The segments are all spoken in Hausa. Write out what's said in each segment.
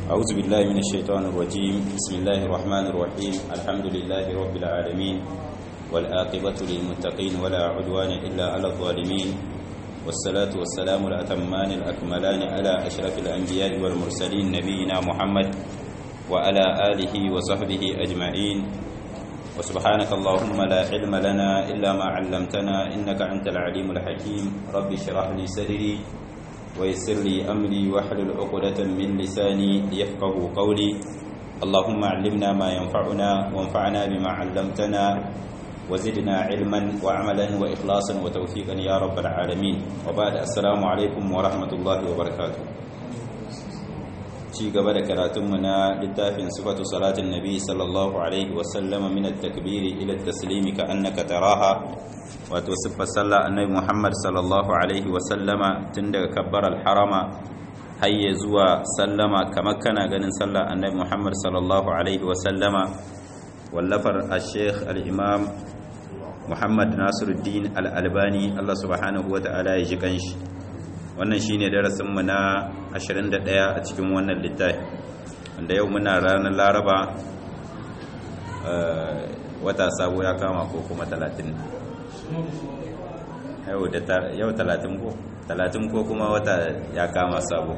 أعوذ بالله من الشيطان الرجيم. بسم الله الرحمن الرحيم. الحمد لله رب العالمين، والعاقبة للمتقين ولا عدوان إلا على الظالمين، والصلاة والسلام الأتمان الأكملان على أشرف الأنبياء والمرسلين نبينا محمد وعلى آله وصحبه أجمعين. وسبحانك اللهم لا علم لنا إلا ما علمتنا إنك أنت العليم الحكيم. رب اشرح لي صدري ويسر لي أمري واحلل عقدة من لساني ليفقهوا قولي. اللهم علمنا ما ينفعنا وانفعنا بما علمتنا وزدنا علما وعملا وإخلاصا وتوفيقا يا رب العالمين. وبعد السلام عليكم ورحمة الله وبركاته. ci gaba da karatunmu na littafin sifatu salatin nabi sallallahu alaihi wasallam min at-takbiri ila at-taslimi ka annaka taraha, wato sifar sallah annabi Muhammad sallallahu alaihi wasallama tun daga kabbar al-harama hayya zuwa sallama kamar kana ganin sallah annabi Muhammad sallallahu alaihi wasallama. wallafar al-sheikh al-imam Muhammad Nasiruddin al-Albani, Allah subhanahu wa ta'ala ya ji kanshi. wannan shine darasin mu na 21 a cikin wannan littafi, wanda yau muna ranar Laraba, wata sabo ya kama ko kuma 30 yau 30 ko kuma wata ya kama sabo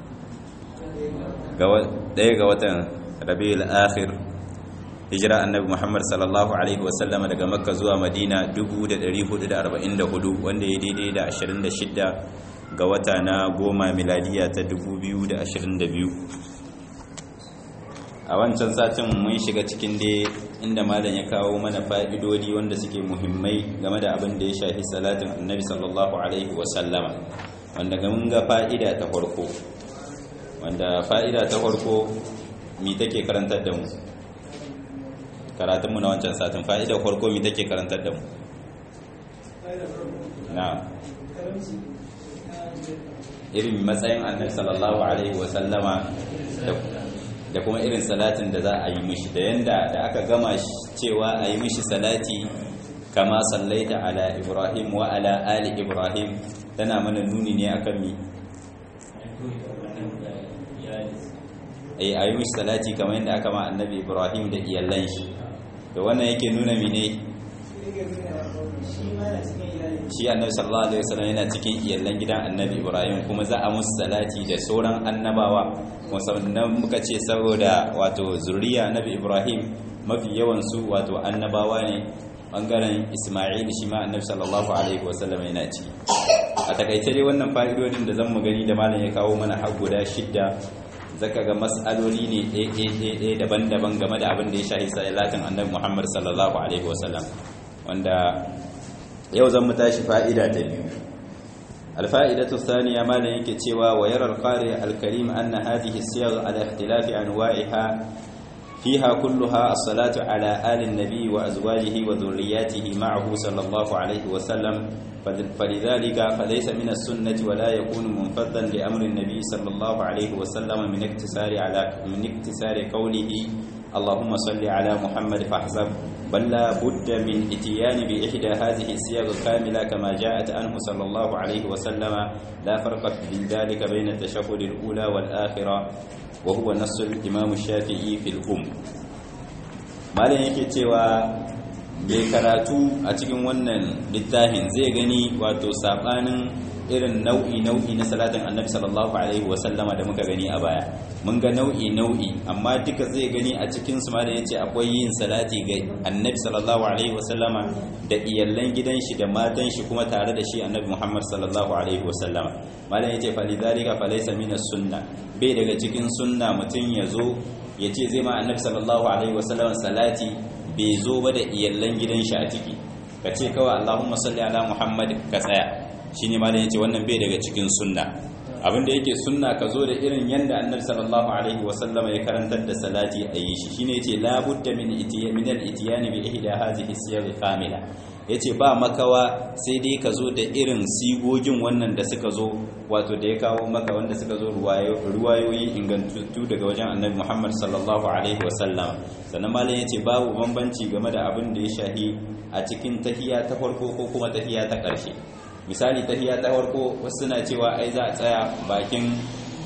ɗaya ga watan Rabiul Akhir, hijira annabi Muhammad sallallahu alaihi wasallama daga Makka zuwa Madina 1444, wanda ya daidai da 26 ga wata na 10 miladiya ta 2022. a wancan satin mun shiga cikin dai inda malam ya kawo mana fa'idodi wanda suke muhimmai game da abin da ya shafi salatin annabi sallallahu alaihi wasallama, wanda mun ga fa'ida ta farko, mi take karantar da mu. Karatunmu na wancan satin fa'ida farko mi take karantar da mu. na irin matsayin annabi sallallahu alaihi wasallama da kuma irin salatin da za a yi mishi, da yanda da aka gama cewa a yi mishi salati kama sallaita ala Ibrahim wa ala ali Ibrahim, tana mana nuni ne akan mi a yi mishi salati kamar yadda aka ma annabi Ibrahim da iyalan shi. da wannan yake nuna mine shi annabi sallallahu alaihi wasallam yana cikin iyalan gidan annabi Ibrahim, kuma za a musu salati da sauran annabawa. musamman muka ce saboda wato zuriya annabi Ibrahim mafi yawan su wato annabawa ne, bangaren Isma'il shi ma annabi sallallahu alaihi wasallam yana ciki. a takaice dai wannan fa'idodin da zan mu gani da malam ya kawo mana har guda 6, zaka ga mas'aloli ne ɗaya daban-daban game da abin da ya shafi salatin annabi Muhammad sallallahu alaihi wasallam, wanda yau zan mu tashi fa'ida ta biyu. الفائدة الثانية ما لنك تشوى ويرى القارئ الكريم أن هذه الصيغ على اختلاف أنواعها فيها كلها الصلاة على آل النبي وأزواجه وذرياته معه صلى الله عليه وسلم، فلذلك فليس من السنة ولا يكون منفذا لأمر النبي صلى الله عليه وسلم من اكتسار قوله اللهم صل على محمد فاحسب، بل لا بد من اتيان بإحدى هذه الصيغ كاملة كما جاءت عنه صلى الله عليه وسلم. لا فرق في ذلك بين التشهد الأولى والآخرة، وهو نص الإمام الشافعي في malam yake cewa mai karatu a cikin wannan littafin zai gani wato sabanin irin nau'i na salatin annabi sallallahu alaihi wasallama da muka gani a baya. mun ga nau'i amma duka zai gani a cikin su ma da yace akwai yin salati ga annabi sallallahu alaihi wasallama da iyallan gidan shi da matan shi kuma tare da shi annabi Muhammad sallallahu alaihi wasallama. malam yace fa lidhalika fa laysa min as-sunnah, bai daga cikin sunna mutun yazo yace zai ma annabi sallallahu alaihi wasallama salati bai zo ba da iyallan gidan shi a ciki, kace kawai Allahumma salli ala Muhammad ka tsaya. shine ma da yace wannan bai daga cikin sunna. abinda yake sunna ka zo da irin yanda annabi sallallahu alaihi wasallam ya karantar da salati a yi shi. shine yace la budda min al-ityan bi ihda hadhihi siyagh kamila, yace ba makawa sai dai ka zo da irin sigogin wannan da suka zo, wato da ya kawo maka wanda suka zo ruwayoyi ingantattu daga wajen annabi Muhammad sallallahu alaihi wasallam. sannan malam yace babu bambanci game da abin da ya shahi a cikin tahiyya ta farko ko kuma tahiyya ta ƙarshe. misali tahiyya ta farko wasu suna cewa ai za a tsaya bakin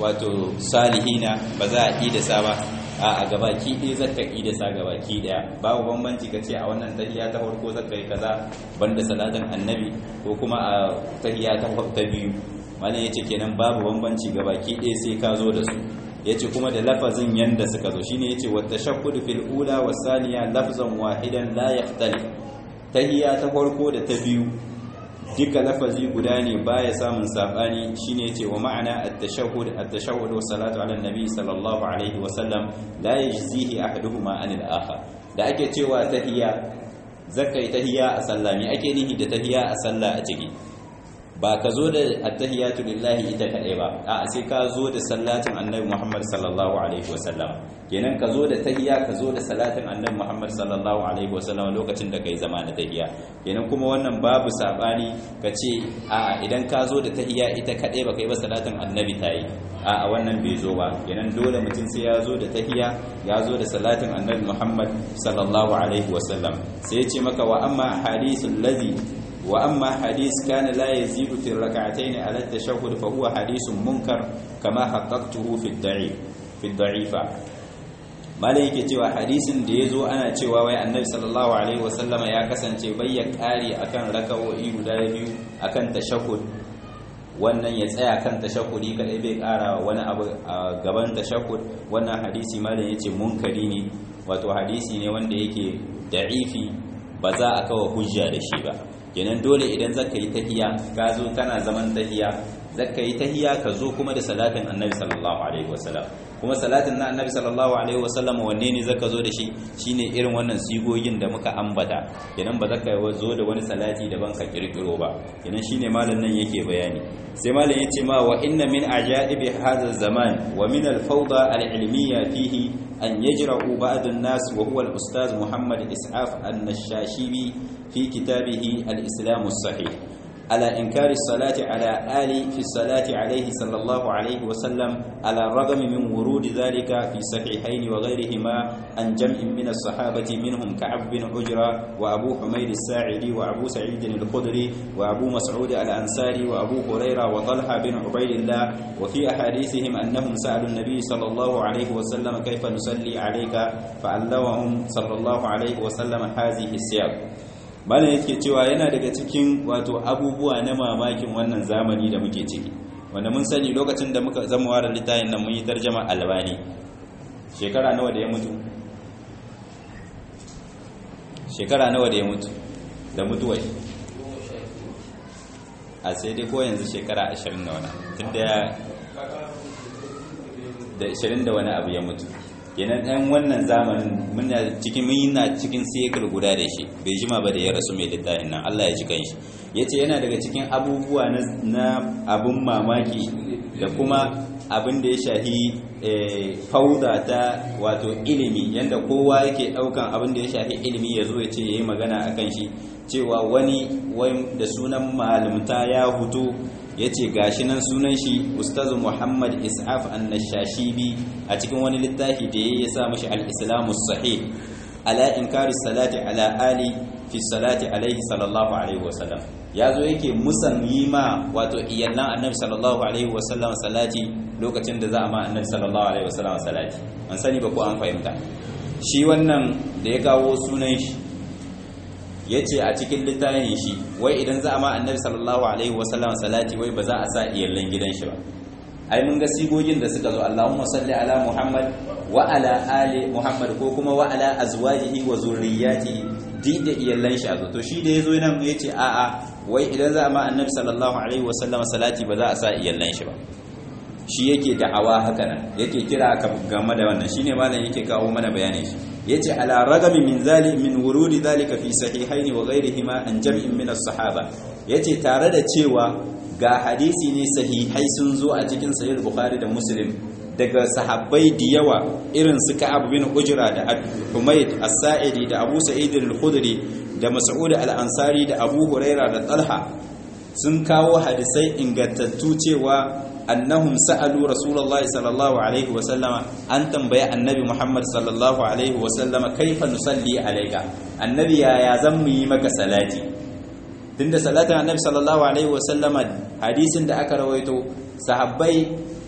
wato salihina ba za a idasa ba a gabaki ɗaya zaka idasa gabaki ɗaya babu bambanci ka ce a wannan tahiyya ta farko zaka yi kaza banda salatin annabi ko kuma a tahiyya ta biyu malam yace kenan babu bambanci gabaki ɗaya sai ka zo da su yace kuma da lafazin yanda suka zo shine yace wa tashahhud fil ula was thaniya lafzan wahidan la yahtalif tahiyya ta farko da ta biyu duka lafazi guda ne baya samun sabani shine yace wa ma'ana at-tashahhud wa salatu ala nabi sallallahu alaihi wa sallam la yajzihi ahaduhuma anil akhar da ake cewa tahiyya zakai tahiyya a sallah me ake nihi da tahiyya a sallah a ciki ba ka zo da attahiyatu lillahi ita kadai ba a sai ka zo da salatin annabi Muhammad sallallahu alaihi wasallam kenan ka zo da tahiyya ka zo da salatin annabi Muhammad sallallahu alaihi wasallam lokacin da kai zama na tahiyya kenan kuma wannan babu sabani ka ce a idan ka zo da tahiyya ita kadai ba kai ba salatin annabi tayi a wannan bai zo ba kenan dole mutum sai ya zo da tahiyya ya zo da salatin annabi Muhammad sallallahu alaihi wasallam sai ya ce maka wa amma hadithul ladhi وأما حديث كان لا يزيد في الركعتين على التشهد فهو حديث منكر كما حققته في الضعيفة malaike cewa hadisin da yazo ana cewa wai annabi sallallahu alaihi wasallama ya kasance bayya kari akan raka'o'i guda biyu akan tashahhud wannan ya tsaya kan tashahhudi kadai bai kara wani abu a gaban tashahhud wannan hadisi malam yace munkari ne wato hadisi ne wanda yake da'ifi ba za a kawo hujja da shi ba kenan dole idan zaka yi tahiyya ka zo kana zaman tahiyya zaka yi tahiyya ka zo kuma da salatin annabi sallallahu alaihi wasallam kuma salatin na annabi sallallahu alaihi wasallam wanne ne zaka zo da shi shine irin wannan sigogin da muka ambata kenan ba zaka zo da wani salati daban ka kirkiro ba kenan shine malam nan yake bayani sai malam yace ma wa inna min ajaibi hadha zaman wa min al-fawda al-ilmiyya fihi an yajra'u ba'd an-nas wa huwa al-ustaz Muhammad Is'af an-Nashashibi في كتابه الإسلام الصحيح على إنكار الصلاة على آل في الصلاة عليه صلى الله عليه وسلم على الرغم من ورود ذلك في صحيحين وغيرهما عن جمع من الصحابة منهم كعب بن عجرة وأبو حميد الساعدي وأبو سعيد الخدري وأبو مسعود الأنصاري وأبو هريرة وطلحة بن عبيد الله وفي أحاديثهم أنهم سألوا النبي صلى الله عليه وسلم كيف نصلي عليك فعلمهم صلى الله عليه وسلم هذه السياق malam yake cewa yana daga cikin wato abubuwa na mamakin wannan zamani da muke ciki wanda mun sani lokacin da muka zama wa littafin nan mun yi tarjuma albani shekara nawa da ya mutu da mutuwa a sai dai ko yanzu shekara 20 da wani tunda da 20 da wani abu ya mutu kenan ɗan wannan zamanin muna cikin sekul guda da shi bai jima ba da ya rasu mai littafin nan Allah ya ji kanshi yace yana daga cikin abubuwa na abun mamaki da kuma abin da ya shahi fauda ta wato ilimi yanda kowa yake daukan abin da ya shahi ilimi yazo ya ce yayi magana akan shi cewa wani da sunan malumta ya hutu ya ce gashi nan sunan shi ustazu Muhammad Is'af an-Nashashibi a cikin wani littafi da ya sa mashi al-Islamu sahih ala inkari salati ala ali fi salati alaihi sallallahu alaihi wasallam yazo yake musan yi ma wato iyallan annabi sallallahu alaihi wasallam salati lokacin da za a ma annabi sallallahu alaihi wasallam salati an sani ba ko an fahimta shi wannan da ya kawo sunan shi yace a cikin littafin shi wai idan za a ma annabi sallallahu alaihi wasallam salati wai ba za a sa iyallan gidan shi ba ai mun ga sigogin da suka zo Allahumma salli ala Muhammad wa ala ali Muhammad ko kuma wa ala azwajihi wa zurriyyatihi da iyallan shi azo to shi da yazo nan yace a a wai idan za a ma annabi sallallahu alaihi wasallam salati ba za a sa iyallan shi ba shi yake da'awa haka nan yake kira ka game da wannan shine malam yake kawo mana bayanin shi yace ala ragami min wurudi zalika fi sahihaini wa ghayrihima an jam'in min as-sahaba yace tare da cewa ga hadisi ne sahihai sun zo a cikin sahih bukhari da muslim daga sahabbai da yawa irin su Ka'ab bin Ujra da Humayd as-Sa'idi da Abu Sa'id al-Khudri da Mas'ud al-Ansari da Abu Huraira da Talha sun kawo hadisai ingantattu cewa annahum sa'alu rasulullahi sallallahu alaihi wasallama an tambaya annabi Muhammad sallallahu alaihi wasallama kaifa nusalli alayka annabi ya zan mu yi maka salati tunda salatin annabi sallallahu alaihi wasallama hadisin da aka rawaito sahabbai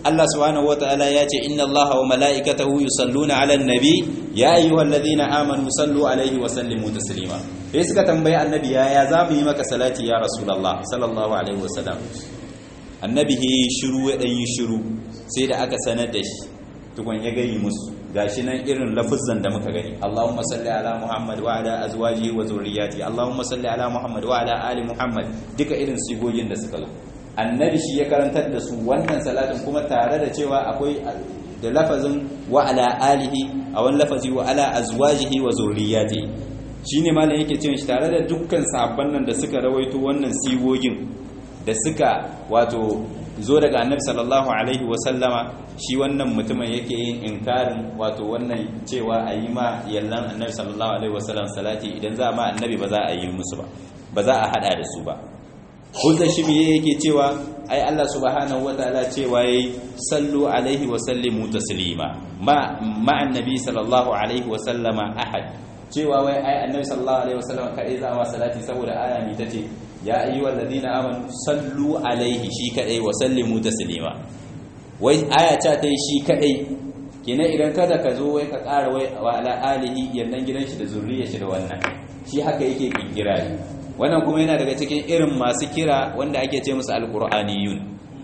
Allah subhanahu wataala ya ce inna Allaha wa mala'ikatahu yusalluna 'alan nabi ya ayyuhalladhina amanu sallu 'alaihi wa sallimu taslima. sai suka tambayi annabi ya za mu yi maka salati ya rasulullah sallallahu alaihi wasallam. Annabi ya shiru ya dan yi shiru sai da aka sanar da shi tukun ya gani musu gashi nan irin lafuzan da muka gani Allahumma salli ala Muhammad wa ala azwajihi wa zurriyyati Allahumma salli ala Muhammad wa ala ali Muhammad duka irin sigogin da suka zo. Annabi shi ya karantar da su wannan salatin kuma tare da cewa akwai da lafazin wa ala alihi a wani lafazi wa ala azwajihi wa zurriyyati shine malam yake cewa shi tare da dukkan sahabban nan da suka rawaito wannan sigogin da suka wato zo daga annabi sallallahu alaihi wasallama shi wannan mutumin yake yin inkarin wato wannan cewa a yi ma yallan annabi sallallahu alaihi wasallam salati idan za ma annabi ba za a yi musu ba za a hada da su ba. hujjar shi biye yake cewa ai Allah subhanahu wataala cewa yayi sallu alaihi wa sallimu taslima ma annabi sallallahu alaihi wasallama ahad cewa wai ai annabi sallallahu alaihi wasallam kai za ma salati saboda aya ne tace ya ayyuhal ladina amanu sallu alaihi shi kadai wa sallimu taslima. wai aya ta dai shi kadai kenan idan kada ka zo wai ka ƙara wai wa ala alihi yannan gidan shi da zuriyar shi da wannan shi haka yake kira ne. Wannan kuma yana daga cikin irin masu kira wanda ake ce musu alqur'aniyun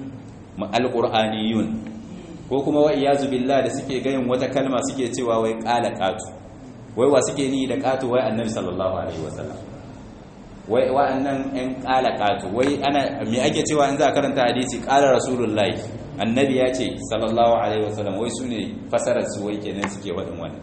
ko kuma wa iyazu billah da suke gayin wata kalma suke cewa wai qala qatu wai wa suke ni da qatu wai annabi sallallahu alaihi wasallam wai wa'annan ɗan qala qatu wai ana me ake cewa in za a karanta hadisi qala rasulullahi annabi ya ce sallallahu alaihi wasallam wai sune fasarar su wai kenan suke wadin wannan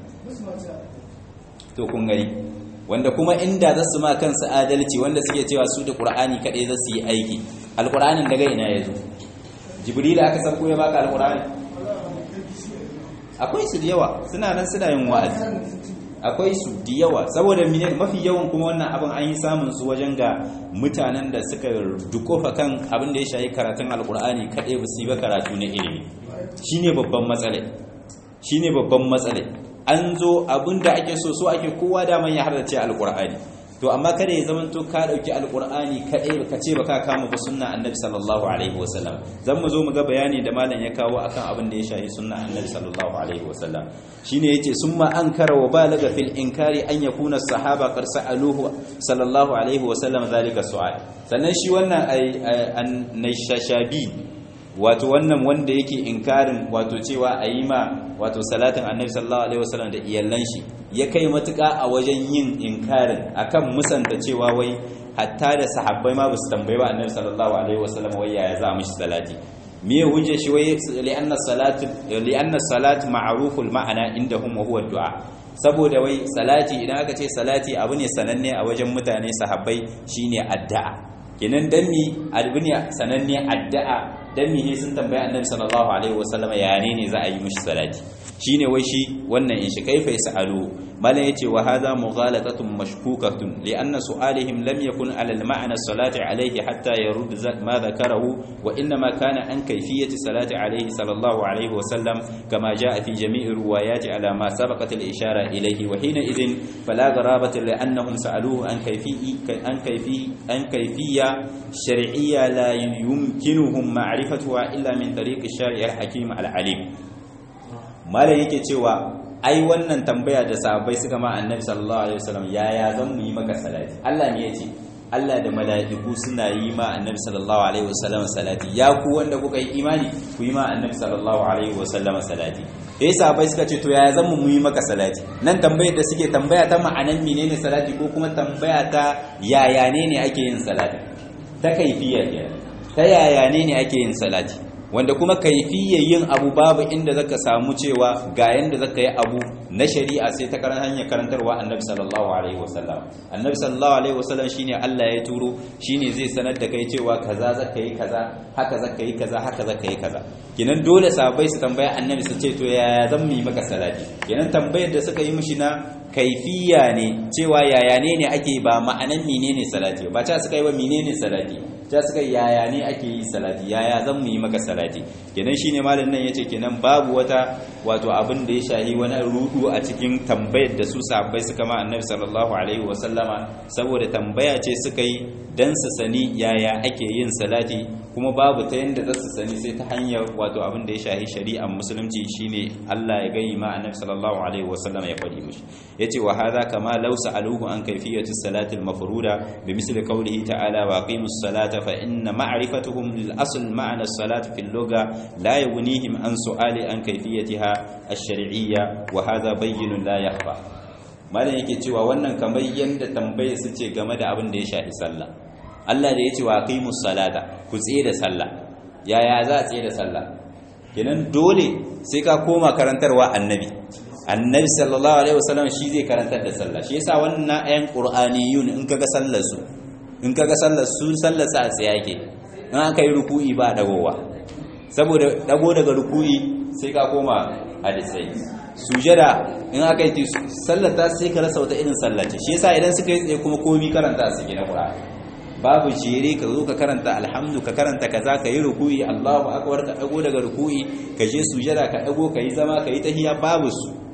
to kun gani wanda kuma inda za su ma kansu adalci wanda suke cewa su da Qur'ani kadai za su yi aiki alqur'anin daga ina yazo jibril aka san ko ya baka alqur'ani akwai su da yawa suna nan suna yin wa'azi akwai su da yawa saboda mafi yawan kuma wannan abin an yi samun su wajen ga mutanen da suka dukofa kan abin da ya shayi karatun alqur'ani kadai ba su yi ba karatu na ilimi shine babban matsala an zo abinda ake so ake kowa daman ya hardace alqur'ani to amma kada ya zama to ka dauki alqur'ani kadai ka ce baka kama ba sunna annabi sallallahu alaihi wasallam zan mu zo mu ga bayani da malam ya kawo akan abin da ya shafi sunna annabi sallallahu alaihi wasallam shine yace summa ankara wa balaga fil inkari an yakuna sahaba qad sa'aluhu sallallahu alaihi wasallam zalika su'al sannan shi wannan an-nashashabi wato wannan wanda yake inkarin wato cewa a yi ma wato salatin annabi sallallahu alaihi wasallam da iyallan shi ya kai matuƙa a wajen yin inkarin akan musanta cewa wai hatta da sahabbai ma basu tambaye ba annabi sallallahu alaihi wasallam wai yaya za mu shi salati me hujja shi wai li'anna salatu ma'ruful ma'ana indahum wa huwa du'a saboda wai salati idan aka ce salati abu ne sananne a wajen mutane sahabbai shine addu'a kenan danni abu ne sananne addu'a dan ne sun tambaya annabi sallallahu alaihi wasallam ya ne za a yi mishi salati shine wai shi wannan in shi kaifa yasalu malan yace wa hadha mughalatatun mashkukatun li anna su'alihim lam yakun ala al-ma'na salati alayhi hatta yurd ma dhakarahu wa inma kana an kayfiyati salati alayhi sallallahu alaihi wasallam kama jaa fi jami'i riwayati ala ma sabaqat al-ishara ilayhi wa hina idhin fala gharabata li annahum sa'aluhu an kayfiyya shar'iyya la yumkinuhum ma'rifatuha illa min tariq ash-shari' al-hakim al-alim. malam yake cewa ai wannan tambaya da sahabbai suka ma annabi sallallahu alaihi wasallam yaya zan mu yi maka salati Allah ne yace Allah da mala'iku suna yi ma annabi sallallahu alaihi wasallam salati ya ku wanda kuka yi imani ku yi ma annabi sallallahu alaihi wasallam salati sai sahabbai suka ce to yaya zan mu yi maka salati nan tambayar da suke tambaya ta ma'anan menene salati ko kuma tambaya ta yaya ne ake yin salati ta kaifiya kenan ta yaya ne ake yin salati wanda kuma kaifiyar yin abu babu inda zaka samu cewa ga yanda zaka yi abu na shari'a sai ta hanyar karantarwa annabi sallallahu alaihi wasallam annabi sallallahu alaihi wasallam shine Allah ya turo shine zai sanar da kai cewa kaza zaka yi kaza haka zaka yi kaza haka zaka yi kaza kenan dole sahabbai su tambaya annabi su ce to yaya zan yi maka salati kenan tambayar da suka yi mishi na kaifiya ne cewa yaya ne ake ba ma'anan menene salati ba ta suka yi ba menene salati ja suka yaya ne ake yi salati yaya zan mu yi maka salati kenan shine malamin nan yace kenan babu wata wato abin da ya shahi wani rudu a cikin tambayar da su sahabbai suka ma annabi sallallahu alaihi wasallama saboda tambaya ce suka yi dan su sani yaya ake yin salati kuma babu ta yanda za su sani sai ta hanyar wato abin da ya shahi shari'ar musulunci shine Allah ya gayi ma annabi sallallahu alaihi wasallama ya faɗi mishi yace wa hadha kama law sa'aluhu an kayfiyati salati al-mafruda bimisli qawlihi ta'ala wa aqimus salata fa inna ma'rifatuhum lil asl ma'na as-salati fil lugha la yughnihim an su'ali an kayfiyatiha ash-shar'iyya wa hadha bayyinun la yakhfa malan yake cewa wannan kamar yanda tambaye su ce game da abin da ya shafi sallah Allah da yace wa aqimus salata ku tsaye da sallah yaya za a tsaye da sallah kenan dole sai ka koma karantarwa annabi sallallahu alaihi wasallam shi zai karantar da sallah shi yasa wannan ayan qur'aniyun in kaga sallar su sallar sa a tsaye yake in aka yi ruku'i ba dagowa saboda dago daga ruku'i sai ka koma hadisai sujada in aka yi sallar ta sai ka rasa wata irin sallah ce shi yasa idan suka yi tsaye kuma komai karanta su gina qur'ani babu jere ka zo ka karanta alhamdu ka karanta kaza ka yi ruku'i Allahu akbar ka dago daga ruku'i ka je sujada ka dago ka yi zama ka yi tahiyya babu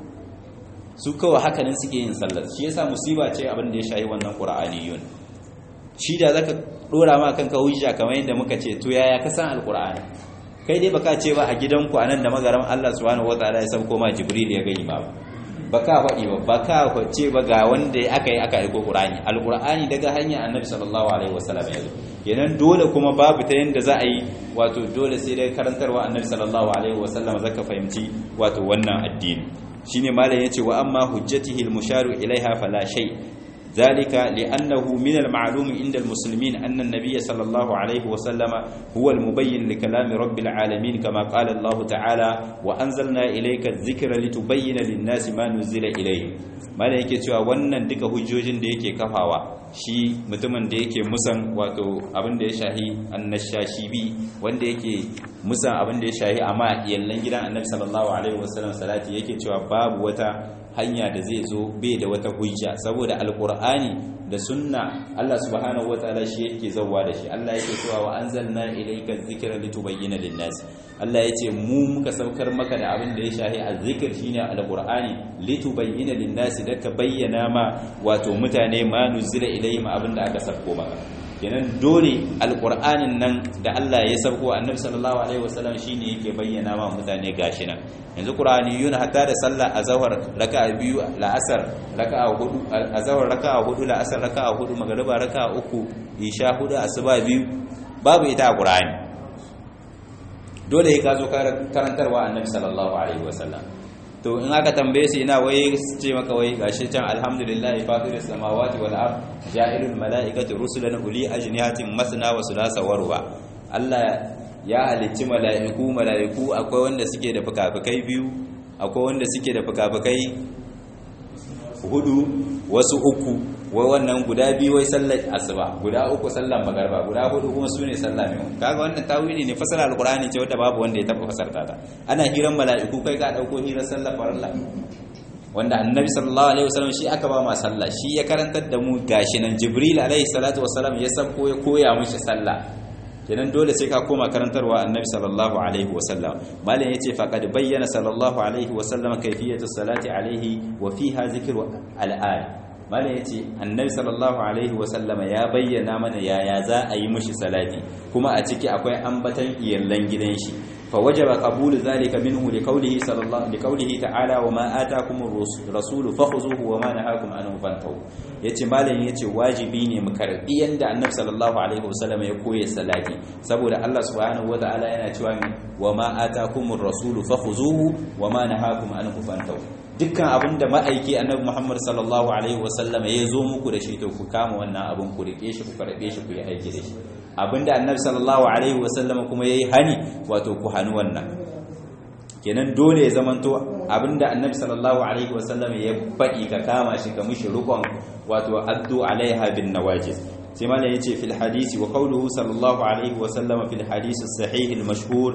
su kawai hakanin suke yin sallar shi yasa musiba ce abin da ya shayi wannan qur'aniyun shi da zaka dora ma kanka hujja kamar yadda muka ce to yaya ka san alqur'ani kai dai baka ce ba a gidanku anan da magaram Allah subhanahu wataala ya sauko ma jibril ya gani ba baka faɗi ba baka ce ba ga wanda aka aiko qur'ani alqur'ani daga hanya annabi sallallahu alaihi wasallam ya zo kenan dole kuma babu ta yanda za a yi wato dole sai dai karantarwa annabi sallallahu alaihi wasallam zaka fahimci wato wannan addini shine malam yace wa amma hujjatihi al-musharu ilaiha fala shay ذلك لأنه من المعلوم عند المسلمين أن النبي صلى الله عليه وسلم هو المبين لكلام رب العالمين كما قال الله تعالى وأنزلنا إليك الذكر لتبين للناس ما نزل إليهم malam yake cewa wannan duka hujjojin da yake kafawa shi mutumin da yake musan wato abin da ya shahi annashashibi wanda yake musan abin da ya shahi amma yallan gidan annabi sallallahu alaihi wasallam salati yake cewa babu wata hanya da zai zo bai da wata hujja saboda alqur'ani da sunna Allah subhanahu wataala shi yake zawwa da shi Allah yake cewa wa anzalna ilayka dhikra litubayyana lin-nas Allah yace mu muka saukar maka da abin da ya shahi azzikr shine alqur'ani litubayyana lin-nas da ka bayyana ma wato mutane ma nuzila ilayhim abin da aka sauko maka kenan dole alqur'anin nan da Allah ya sauko annabi sallallahu alaihi wasallam shine yake bayyana ma mutane gashi nan yanzu qur'aniyun hatta da sallah azhar raka'a biyu la'asar raka'a hudu azhar raka'a hudu la'asar raka'a hudu magriba raka'a uku isha hudu asuba biyu babu ita a qur'ani dole ka zo karantarwa annabi sallallahu alaihi wasallam to in aka tambaye su ina wai ce maka wai gashi can alhamdulillah fatiris samawati wal ard ja'ilul malaikati rusulan uli ajnihatin masna wa sulasa wa ruba Allah ya halicci mala'iku akwai wanda suke da fukafukai biyu akwai wanda suke da fukafukai hudu wasu uku wai wannan guda biyu wai sallar asuba guda uku sallar magarba guda hudu kuma sune sallah mai kaga wannan tawili ne fasara alqur'ani ce wanda babu wanda ya taba fasarta ta ana hiran mala'iku kai ka dauko hirar sallar farilla wanda annabi sallallahu alaihi wasallam shi aka ba ma sallah shi ya karantar da mu gashi nan jibril alaihi salatu wasallam ya sabko ya koya mishi sallah kenan dole sai ka koma karantarwa annabi sallallahu alaihi wasallam malam yace faqad bayyana sallallahu alaihi wasallam kayfiyatu salati alaihi wa fiha zikru al-ayat malam yace annabi sallallahu alaihi wasallam ya bayyana mana yaya za a yi mishi salati kuma a ciki akwai ambatan iyallan gidan shi fa wajaba qabulu zalika minhu liqawlihi ta'ala wa ma ataakumur rasulu fakhuzuhu wa ma nahakum anhu fantahu yace malam yace wajibi ne mu karbi yanda annabi sallallahu alaihi wasallam ya koyi salati saboda Allah subhanahu wataala yana cewa wa ma ataakumur rasulu fakhuzuhu wa ma nahakum anhu fantahu dukkan abinda ma'aiki annabi Muhammad sallallahu alaihi wasallam ya zo muku da shi to ku kama wannan abin ku rike shi ku karbe shi ku yi aiki da shi abinda annabi sallallahu alaihi wasallam kuma yayi hani wato ku hannu wannan kenan dole ya zamanto abinda annabi sallallahu alaihi wasallam ya faɗi ka kama shi ka mishi rukun wato addu alaiha bin nawajiz sai mallan yace fil hadisi wa qawluhu sallallahu alaihi wasallam fil hadisi sahih al mashhur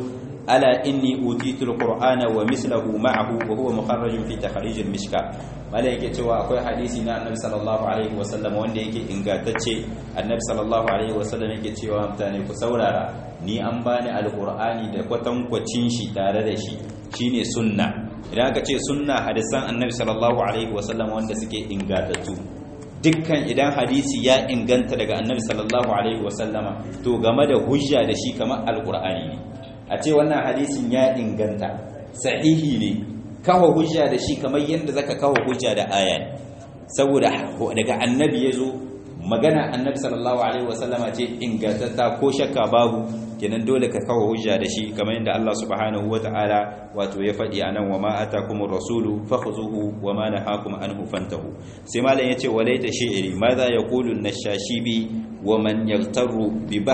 ala inni utitul qur'ana wa mislahu ma'ahu wa huwa mukharrajun fi takhrij al-mishka malai yake cewa akwai hadisi na annabi sallallahu alaihi wasallam wanda yake ingantacce annabi sallallahu alaihi wasallam yake cewa mutane ku saurara ni an bani alqur'ani da kwatankwacin shi tare da shi shine sunna idan aka ce sunna hadisan annabi sallallahu alaihi wasallam wanda suke ingantattu dukkan idan hadisi ya inganta daga annabi sallallahu alaihi wasallama to game da hujja da shi kamar alqur'ani ne a ce wannan hadisin ya inganta sahihi ne kawo hujja da shi kamar yadda zaka kawo hujja da aya saboda daga annabi yazo magana annabi sallallahu alaihi wasallama ce ingantatta ko shakka babu kenan dole ka kawo hujja da shi kamar yadda Allah subhanahu wataala wato ya faɗi anan wa ma atakumur rasulu fakhuzuhu wa ma nahakum anhu fantahu sai malam yace walaita shi'ri madha yaqulu an-nashashibi wa man yaghtaru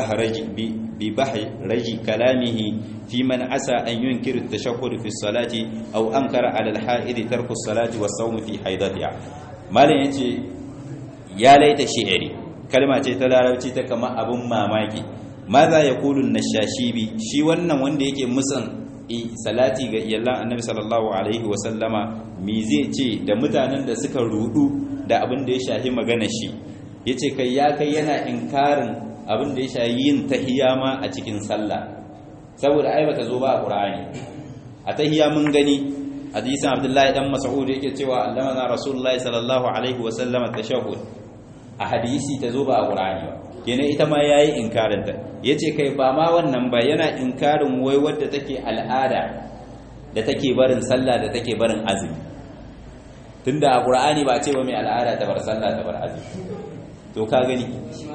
bi bahraji kalamihi fi man asa an yunkiru at-tashahhud fi as-salati aw ankara 'ala al-ha'id tarku as-salati was-sawm fi haidatiha malam yace ya laita shi'ri kalma ce ta larabci ta kama abun mamaki maza ya kulun nashashibi shi wannan wanda yake musan salati ga iyalan annabi sallallahu alaihi wasallama me zai ce da mutanen da suka rudu da abin da ya shahi magana shi yace kai ya kai yana inkarin abin da ya shahi yin tahiyya ma a cikin sallah saboda ai bata zo ba a qur'ani a tahiyya mun gani hadisin abdullahi dan mas'ud yake cewa allama rasulullahi sallallahu alaihi wasallama tashahhud a hadisi ta zo ba a qur'ani ba kenan ita ma yayi inkarin ta yace kai ba ma wannan ba yana inkarin wai wadda take al'ada da take barin sallah da take barin azumi tunda a qur'ani ba ce ba mai al'ada ta bar sallah ta bar azumi to ka gani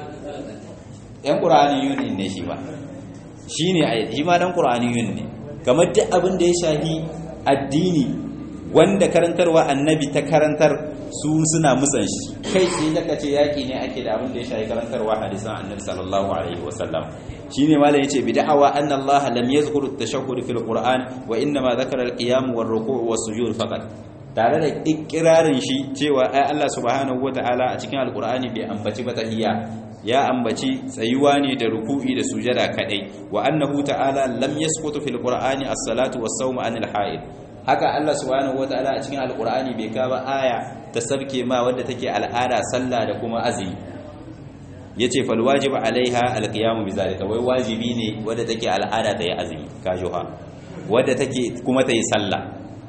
yan qur'ani yun ne shi ba shine ayati shi ma dan qur'ani yun ne kamar duk abin da ya shahi addini wanda karantarwa annabi ta karantar su suna musan shi kai sai daga ce yaki ne ake da abin da ya shafi karantarwa hadisan annabi sallallahu alaihi wasallam shine malam yace bid'awa anna Allah lam yazkuru at-tashahhud fil Qur'an wa inna ma dhakara al-qiyam war ruku' was sujud faqat tare da ikrarin shi cewa ai Allah subhanahu wataala a cikin al-Qur'ani bai ambaci ba tahiyya ya ambaci tsayuwa ne da ruku'i da sujada kadai wa annahu ta'ala lam yasqutu fil Qur'ani as-salatu was-sawm anil ha'id haka Allah subhanahu wataala a cikin alqur'ani bai ka ba aya ta sarke ma wadda take al'ada sallah da kuma azumi yace fal wajibu alaiha alqiyamu bizalika wai wajibi ne wadda take al'ada ta yi azumi kajuha wadda take kuma ta yi sallah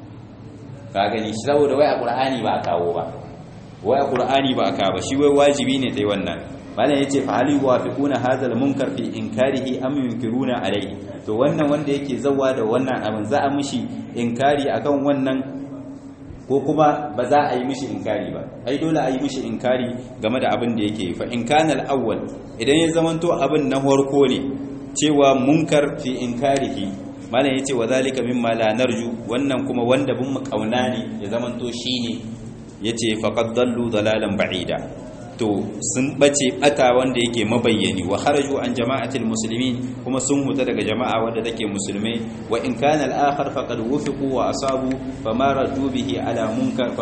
ka gani saboda wai alqur'ani ba kawo ba wai alqur'ani ba ka ba shi wai wajibi ne ta yi wannan malam yace fa hal yuwafiquna hadha al-munkar fi inkarihi am yunkiruna alayhi to wannan wanda yake zawa da wannan abin za a mishi inkari akan wannan ko kuma ba za a yi mishi inkari ba ai dole a yi mishi inkari game da abin da yake fa in kana al-awwal idan ya zamanto abin na farko ne cewa munkar fi inkarihi malam yace wa zalika mimma la narju wannan kuma wanda bin mu kauna ne ya zamanto shine yace faqad dallu dalalan ba'ida to sun bace bata wanda yake mabayyani wa kharaju an jama'atil muslimin kuma sun huta daga jama'a wanda take musulmai wa in kana al-akhar faqad wufiqu wa asabu fama raddu bihi ala munkar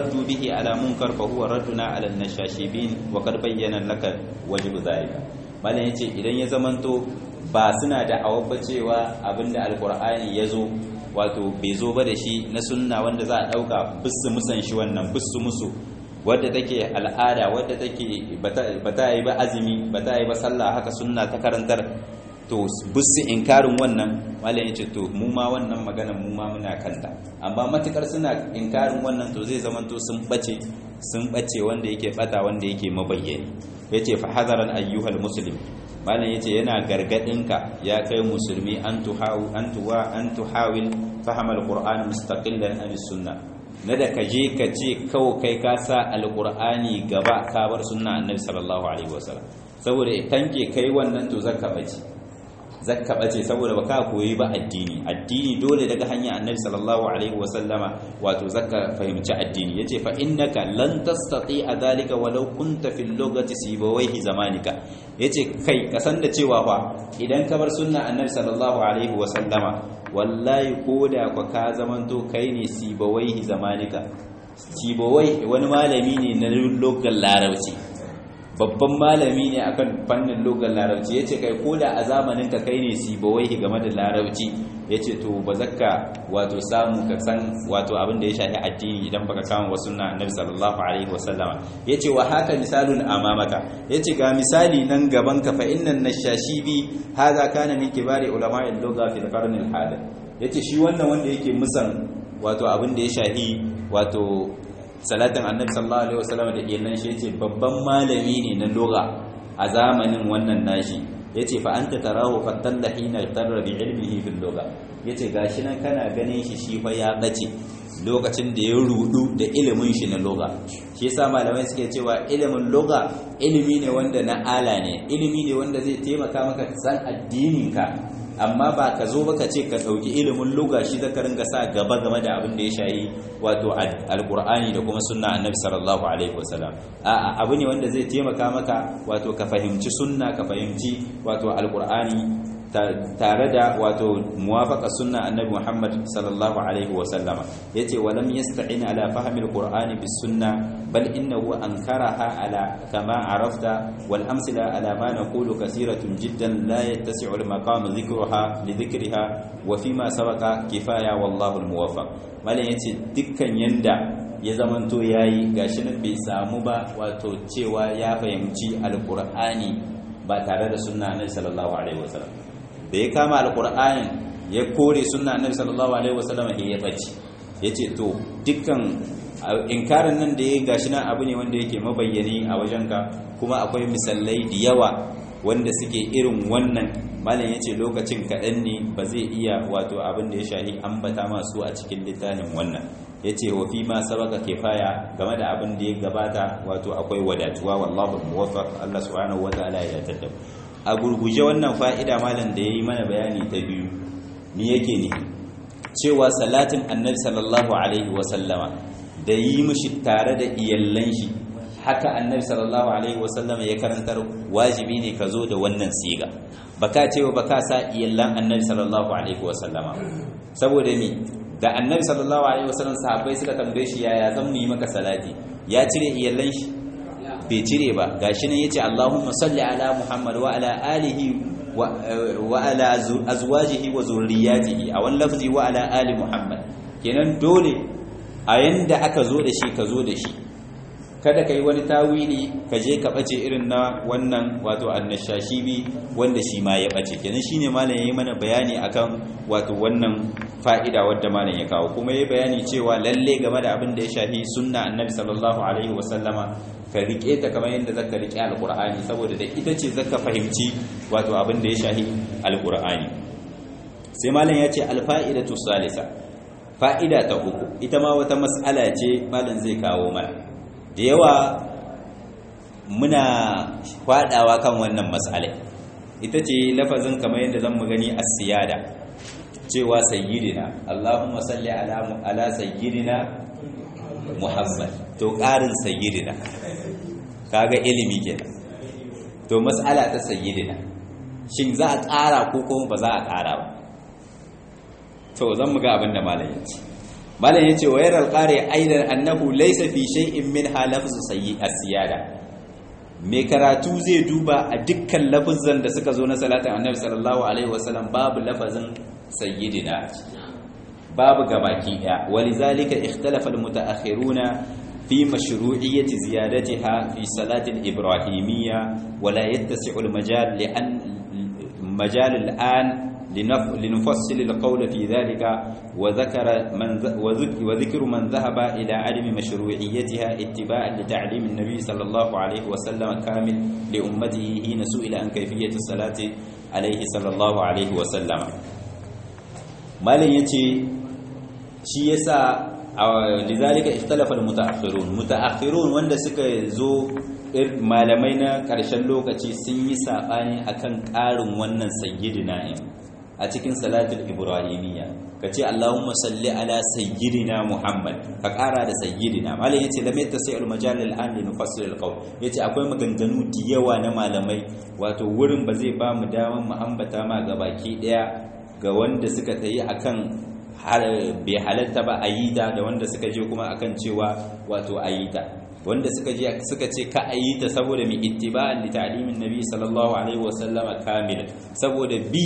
fa huwa radduna ala an-nashashibin wa qad bayyana laka wajib zalika malan yace idan ya zamanto ba suna da awabba cewa abinda alqur'ani yazo wato bai zo ba da shi na sunna wanda za a dauka bisu musan shi wannan bisu musu wadda take al'ada wadda take bata yi ba azumi bata yi ba sallah haka sunna ta karantar to bisu inkarin wannan malam yace to mu ma wannan magana mu ma muna kanta amma matukar suna inkarin wannan to zai zama to sun bace wanda yake bata wanda yake mabayyani yace fa hadaran ayyuhal muslim malam yace yana gargadinka ya kai musulmi an tuhawil fahama alquran mustaqillan an sunnah na da ka je ka ce kawo kai ka sa alƙur'ani gaba ka bar sunna annabi sallallahu alaihi wasallam saboda tanke kai wannan to zakka bace saboda baka koyi ba addini dole daga hanya annabi sallallahu alaihi wasallama wato zakka fahimci addini yace fa innaka lan tastati'a dhalika walau kunta fil lughati sibawayhi zamanika yace kai ka san da cewa fa idan ka bar sunna annabi sallallahu alaihi wasallama wallahi koda ka ka zamanto kai ne sibawayhi zamanika sibawai wani malami ne na lugar larabci babban malami ne akan fannin lugar larabci yace kai koda a zamanin ka kai ne sibawai game da larabci yace to ba zakka wato samu ka san wato abin da ya shafi addini idan baka kama wasu sunna annabi sallallahu alaihi wasallama yace wa haka misalun amamaka yace ga misali nan gaban ka fa innan nashashibi hadha kana min kibari ulama'i al-lugha fi al-qarn al-hadith yace shi wannan wanda yake musan wato abin da ya shafi wato salatin annabi sallallahu alaihi wasallama da iyalan shi yace babban malami ne na lugha a zamanin wannan nashi yace fa anta tarahu fattalla hina tarra bi ilmihi fil lugha yace gashi nan kana ganin shi fa ya bace lokacin da ya rudu da ilimin shi na lugha shi yasa malamai suke cewa ilimin lugha ilimi ne wanda na ala ne ilimi ne wanda zai taimaka maka san addinin ka amma ba ka zo baka ce ka dauki ilimin lugha shi zaka ringa sa gaba game da abin da ya shayi wato alqur'ani da kuma sunna annabi sallallahu alaihi wasallam a'a abu ne wanda zai taimaka maka wato ka fahimci sunna ka fahimci wato alqur'ani tare da wato muwafaqa sunna annabi Muhammad sallallahu alaihi wasallama yace walam yasta'in ala fahmi alqur'ani bis sunna bal innahu ankaraha ala kama arafta wal amsila ala ma naqulu kasiratun jiddan la yattasi'u al maqam dhikruha li dhikriha wa fima sabaqa kifaya wallahu al muwaffaq malan yace dukkan yanda ya zamanto yayi gashi nan bai samu ba wato cewa ya fahimci alqur'ani ba tare da sunna annabi sallallahu alaihi wasallam da ya kama alqur'anin ya kore sunna annabi sallallahu alaihi wasallam ya bace yace to dukkan inkarin nan da ya gashi nan abu ne wanda yake mabayyani a wajenka kuma akwai misalai da yawa wanda suke irin wannan malam yace lokacin kaɗan ne ba zai iya wato abin da ya shahi ambata masu a cikin littafin wannan yace wa fi ma sabaka kifaya game da abin da ya gabata wato akwai wadatuwa wallahu muwaffaq Allah subhanahu wataala ya tattaba a gurguje wannan fa'ida malam da yayi mana bayani ta biyu ni yake ne cewa salatin annabi sallallahu alaihi wasallama da yi mishi tare da iyallan shi haka annabi sallallahu alaihi wasallama ya karantar wajibi ne ka zo da wannan siga baka cewa baka sa iyallan annabi sallallahu alaihi wasallama saboda ni da annabi sallallahu alaihi wasallam sahabbai suka tambaye shi yaya zan mu yi maka salati ya cire iyallan shi bai cire ba gashi nan yace Allahumma salli ala Muhammad wa ala alihi wa ala azwajihi wa zurriyyatihi a wannan lafzi wa ala ali Muhammad kenan dole a yanda aka zo da shi ka zo da shi kada kai wani tawili ka je ka bace irin na wannan wato annashashibi wanda shi ma ya bace kenan shine malam yayi mana bayani akan wato wannan fa'ida wadda malam ya kawo kuma yayi bayani cewa lalle game da abin da ya shafi sunna annabi sallallahu alaihi wasallama ka rike ta kamar yadda zaka rike alqur'ani saboda da ita ce zaka fahimci wato abin da ya shafi alqur'ani sai malam ya ce alfa'idatu salisa fa'ida ta uku ita ma wata mas'ala ce malam zai kawo mana da yawa muna fadawa kan wannan mas'ala ita ce lafazin kamar yadda zan mu gani as-siyada cewa sayyidina Allahumma salli ala sayyidina Muhammad to ƙarin sayyidina kaga ilimi kenan to mas'ala ta sayyidina shin za a ƙara ko kuma ba za a ƙara ba to zan mu ga abin da malam ya ce malam ya ce wa yaral qari aidan annahu laysa fi shay'in minha lafzu sayyi as-siyada mai karatu zai duba a dukkan lafazan da suka zo na salatin annabi sallallahu alaihi wasallam babu lafazin sayyidina babu gabaki daya walizalika ikhtalafa almutaakhiruna fi mashru'iyyati ziyadatiha fi salati al-ibrahimiyya wala yattasi'u al-majal li'an majal al-an لنفصل القول في ذلك وذكر من ذهب إلى عدم مشروعيتها اتباعا لتعليم النبي صلى الله عليه وسلم كامل لأمته حين سئل عن كيفية الصلاة عليه صلى الله عليه وسلم ما لن يتي شيء يسا لذلك اختلف المتأخرون وند suka zo malamai na ƙarshen lokaci sun yi saɓani akan ƙarin wannan sayyidina a cikin salatul ibrahimiyya kace Allahumma salli ala sayyidina Muhammad ka ƙara da sayyidina malai yace lam yattasi'ul majal al'an li nufassil alqawl yace akwai maganganu da yawa na malamai wato wurin ba zai ba mu daman mu ambata ma gabaki daya ga wanda suka tayi akan bai halatta ba ayida da wanda suka je kuma akan cewa wato ayida wanda suka ce ka ayita saboda mi ittiba'an li ta'limin nabi sallallahu alaihi wasallama kamil saboda bi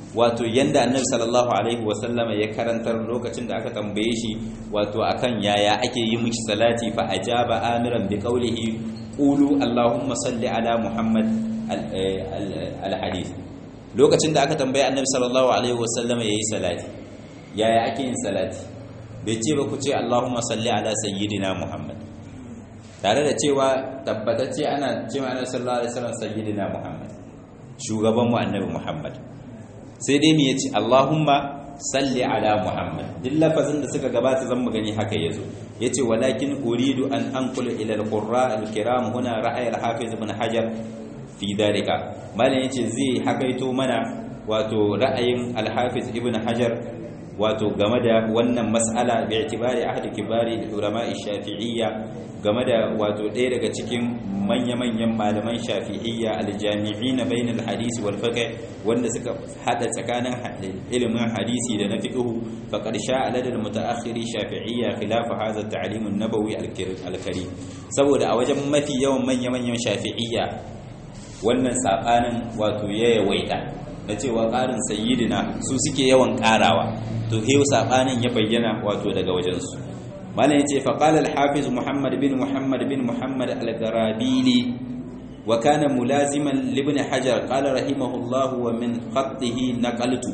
wato yanda annabi sallallahu alaihi wasallama ya karantar lokacin da aka tambaye shi wato akan yaya ake yi mishi salati fa ajaba amiran bi qawlihi qulu allahumma salli ala muhammad al-hadith. Lokacin da aka tambaye annabi sallallahu alaihi wasallama yayi salati, yaya ake yin salati, bai ce ba ku ce allahumma salli ala sayyidina muhammad, tare da cewa tabbatacce ana cewa annabi sallallahu alaihi wasallam sayyidina muhammad, shugaban mu annabi muhammad, sai dai mu yace allahumma salli ala muhammad. duk lafazin da suka gabata zan mu gani haka yazo, yace walakin uridu an anqulu ila al-qurra al-kiram huna ra'ay al-hafiz ibn hajar fi dalika. malan yace zai hakaito mana wato ra'ayin al-hafiz ibn hajar wato game da wannan mas'ala bi i'tibari ahli kibari ulama'i shafi'iyya, game da wato ɗaya daga cikin manya-manyan malaman shafi'iyya aljami'ina bainal hadisi wal fiqh, wanda suka hada tsakanin ilimin hadisi da na fiqh. faqad sha'a ladal mutaakhiri shafi'iyya khilaf hadha at-ta'lim an-nabawi al-karim, saboda a wajen mafi yawan manya-manyan shafi'iyya wannan sabanin wato ya yawaita na cewa ƙarin sayyidina su suke yawan ƙarawa, to hewa sabanin ya bayyana wato daga wajensu. malam yace fa qala al-hafiz muhammad bin muhammad al-garabili wa kana mulaziman li ibn hajar qala rahimahullah wa min khattihi naqaltu.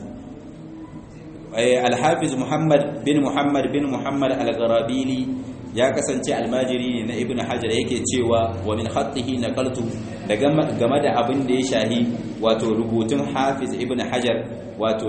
al-hafiz muhammad bin muhammad al-garabili ya kasance almajiri ne na ibn hajar, yake cewa wa min khattihi naqaltu, da game da abin da ya shahi wato rubutun hafiz ibn hajar wato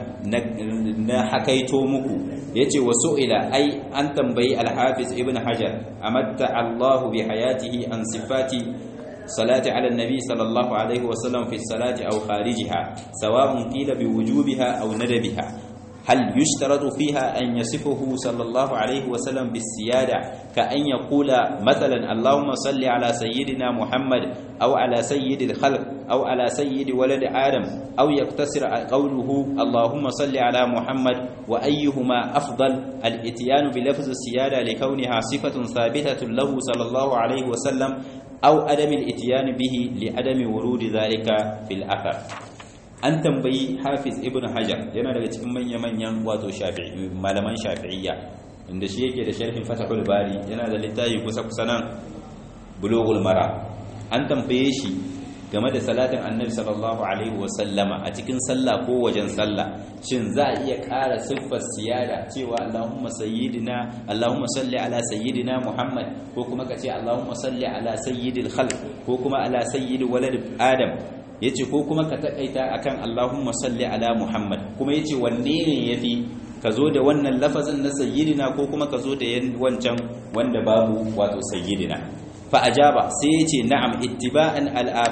na hakaito muku. yace wasu ila ai an tambayi al-hafiz ibn hajar amatta Allahu bi hayatihi an sifati salati ala nabi sallallahu alaihi wasallam fi salati aw kharijiha sawa'un qila bi wujubiha aw nadabiha. هل يشترط فيها أن يصفه صلى الله عليه وسلم بالسيادة كأن يقول مثلا اللهم صل على سيدنا محمد أو على سيد الخلق أو على سيد ولد آدم، أو يقتصر قوله اللهم صل على محمد، وأيهما أفضل الإتيان بلفظ السيادة لكونها صفة ثابتة له صلى الله عليه وسلم أو عدم الإتيان به لعدم ورود ذلك في الأثر. an tambayi hafiz ibn hajar, yana daga cikin manya-manyan wato malaman shafi'iyya, inda shi yake da sharhin fatahul bari, yana da littafi kusa nan bulughul mara. an tambaye shi game da salatin annabi sallallahu alaihi wasallama a cikin sallah ko wajen sallah, shin za a iya ƙara siffar siyada cewa allahumma salli ala sayyidina muhammad, ko kuma ka ce allahumma salli ala sayyidil khalq, ko kuma ala sayyidi walad adam, yace ko kuma ka takaita akan Allahumma salli ala Muhammad. kuma yace wanne ne yafi, ka zo da wannan lafazin na sayyidina ko kuma ka zo da wancan wanda babu wato sayyidina. fa ajaba, sai yace na'am ittiba'an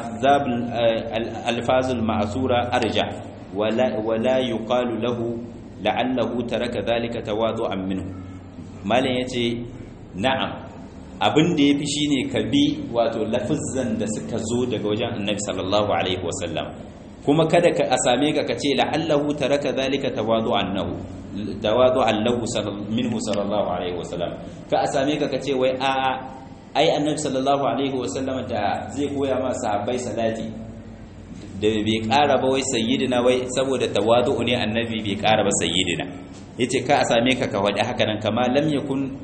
al-alfazul ma'thura arja wala yuqalu lahu la'allahu taraka dhalika tawadu'an minhu. malan yace na'am, abin da ya fi shi ne ka bi wato lafizan da suka zo daga wajen annabi sallallahu alaihi wasallam, kuma kada ka a same ka ce la'allahu taraka zalika tawadu'an lahu minhu sallallahu alaihi wasallam, ka a same ka ce wai a ai annabi sallallahu alaihi wasallam da zai koya ma sahabbai salati da bai ƙara ba wai sayyidina, wai saboda tawadu'u ne annabi bai ƙara ba sayyidina. yace ka a same ka wadi haka nan, kama lam yakun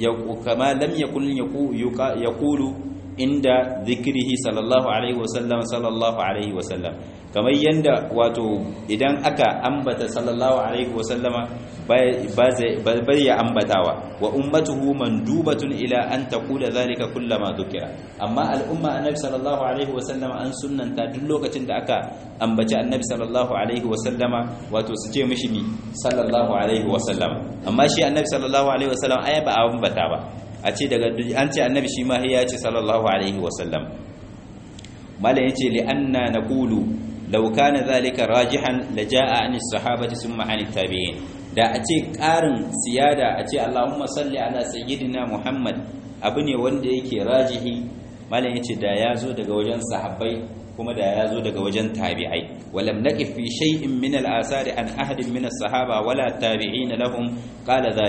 yaqulu inda zikrihi sallallahu alaihi wasallam, kamar yanda wato idan aka ambata sallallahu alaihi wasallama bai ya ambatawa. wa ummatuhu mandubatun ila an taqula zalika kullama dhukira, amma al'umma annabi sallallahu alaihi wasallama an sunnanta duk lokacin da aka ambaci annabi sallallahu alaihi wasallama wato su ce mishi ni sallallahu alaihi wasallama. amma shi annabi sallallahu alaihi wasallam ai ba a ambata ba, a ce daga an ce annabi shi ma ya ce sallallahu alaihi wasallam. malam yace li anna naqulu law kana zalika rajihan lajaa an as-sahabati thumma an at-tabi'in. da a ce ƙarin siyada a ce Allahumma salli ala sayyidina Muhammad abu ne wanda yake rajihi, malam yace da ya zo daga wajen sahabbai kuma da ya zo daga wajen tabi'ai. walam naqif fi shay'in min al-asari an ahadin min as-sahaba wala tabi'in lahum qala dhalik.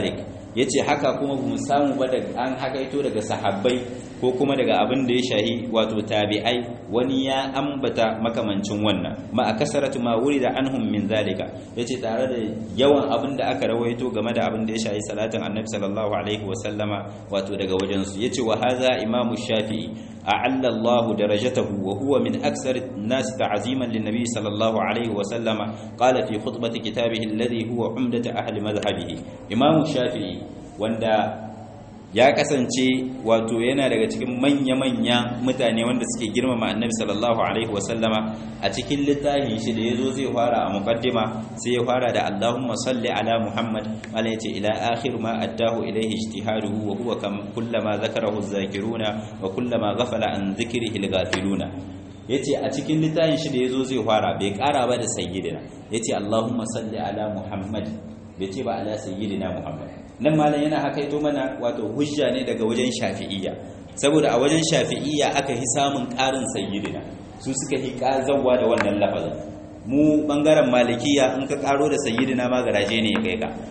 yace haka kuma bamu samu ba daga an hakaito daga sahabbai ko kuma daga abin da ya shahi wato tabi'ai wani ya ambata makamancin wannan ma akasaratu ma wurida anhum min zalika yace tare da yawan abin da aka rawaito game da abin da ya shahi salatin annabi sallallahu alaihi wa sallama wato daga wajen su yace wa hadha imamu shafi'i a'alla Allah darajatahu wa huwa min aksar an-nas ta'ziman lin-nabi sallallahu alaihi wa sallama qala fi khutbati kitabihi alladhi huwa umdatu ahli madhhabihi imamu shafi'i wanda ya kasance wato yana daga cikin manya-manya mutane wanda suke girmama annabi sallallahu alaihi wasallama a cikin littafin shi da yazo zai fara a muqaddima sai ya fara da Allahumma salli ala Muhammad wala yace ila akhir ma addahu ilayhi ijtihaduhu wa huwa kullama zakarahu az-zakiruna wa kullama ghafala an dhikrihi al-ghafiluna yace a cikin littafin shi da yazo zai fara bai kara ba da sayyidina yace Allahumma salli ala Muhammad bai ce ba ala sayyidina Muhammad. Nan malam yana hakaito mana wato hujja ne daga wajen shafi'iyya saboda a wajen shafi'iyya aka yi samun ƙarin sayyidina su suka yi ƙazawa da wannan lafazin mu bangaren malikiya in ka karo da sayyidina ma garaje ne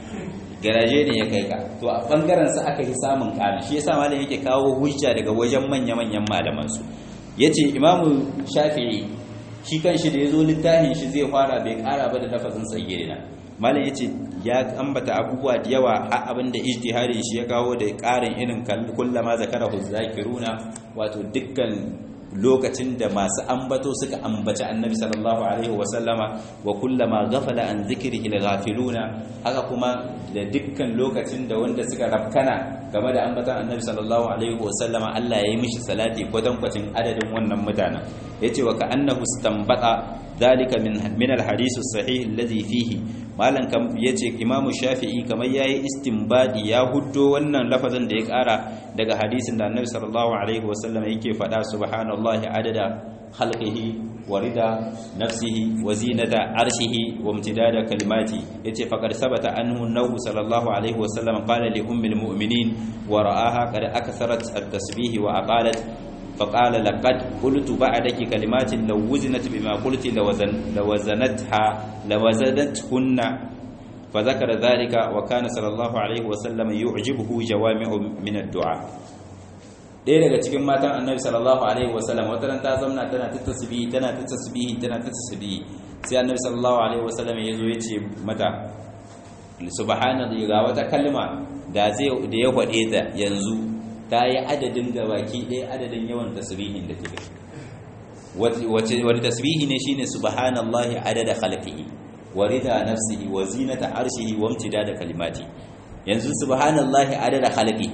ya kai ka to a bangaren sa aka yi samun ƙarin shi yasa malam yake kawo hujja daga wajen manya-manyan malaman su yace imamu shafi'i shi kanshi da yazo littafin shi zai fara bai ƙara ba da lafazin sayyidina malam yace ya ambata abubuwa da yawa har abinda ijtihadi shi ya kawo da ƙarin irin kullama zakarahu zakiruna wato dukkan lokacin da masu ambato suka ambaci annabi sallallahu alaihi wasallama wa kullama ghafala an zikrihi al-ghafiluna haka kuma da dukkan lokacin da wanda suka rafkana game da ambatan annabi sallallahu alaihi wasallama Allah ya yi mishi salati kwatankwacin adadin wannan mutanen yace wa ka'annahu istanbata dalika min al-hadith as-sahih alladhi fihi malan kam yace Imam Shafi'i kamar yayi istinbadi ya huddo wannan lafazin da ya kara daga hadisin da Annabi sallallahu alaihi wasallam yake fada subhanallahi adada khalqihi wa rida nafsihi wa zinata arshihi wa imtidada kalimati yace faqad sabata anhu nawu sallallahu alaihi wasallam qala li ummil mu'minin wa ra'aha qad aksarat at-tasbih wa aqalat فقال لقد قلت بعدك كلمات لو وزنت بما قلت لوزنتهن فذكر ذلك وكان صلى الله عليه وسلم يعجبه جوامع من الدعاء ɗaya daga cikin matan annabi sallallahu alaihi wasallam wata ran ta zauna tana ta tasbihi sai annabi sallallahu alaihi wasallam ya zo ya ce mata subhanallahi ga wata kalma da ya faɗe ta yanzu ta yi adadin gabaki ɗaya adadin yawan tasbihin da take wani tasbihi ne shine subhanallahi adada khalqihi wa rida nafsihi wa zinata arshihi wa imtidada kalimati yanzu subhanallahi adada khalqihi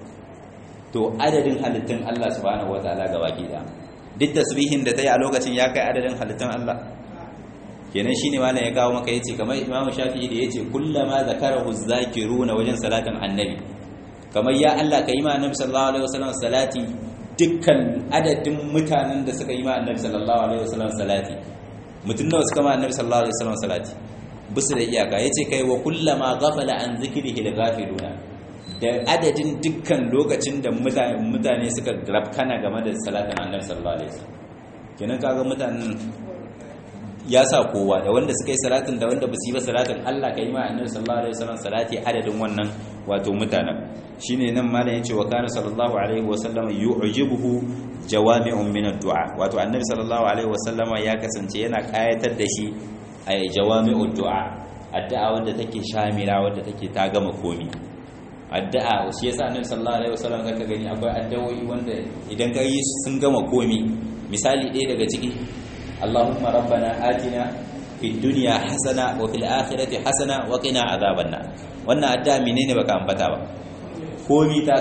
to adadin halittun Allah subhanahu wataala gabaki ɗaya duk tasbihin da ta yi a lokacin ya kai adadin halittun Allah kenan shine malam ya kawo maka yace kamar Imam Shafi'i da yace kullama zakarahu zakiruna wajen salatin annabi kamar ya Allah ka yi ma annabi sallallahu alaihi wasallam salati dukkan adadin mutanen da suka yi ma annabi sallallahu alaihi wasallam salati mutun nawa suka ma annabi sallallahu alaihi wasallam salati bisu da iyaka yace kai wa kullama ghafala an zikrihi al-ghafiluna da adadin dukkan lokacin da mutane suka rabkana game da salatin annabi sallallahu alaihi wasallam kenan kaga mutanen ya sa kowa da wanda suka yi salatin da wanda basu yi ba salatin Allah ka yi ma annabi sallallahu alaihi wasallam salati adadin wannan wato mutanen shine nan malam yace wa kana sallallahu alaihi wasallam yu'jibuhu jawami'un min ad-du'a wato annabi sallallahu alaihi wasallam ya kasance yana kayatar da shi a jawami'ud du'a addu'a wanda take shamila wanda take ta gama komi addu'a shi yasa annabi sallallahu alaihi wasallam zaka gani akwai addu'o'i wanda idan ka yi sun gama komi misali ɗaya daga ciki Allahumma rabbana atina fid dunya hasana wa fil akhirati hasana wa qina adhaban nar wannan addu'a menene baka ambata ba komi ta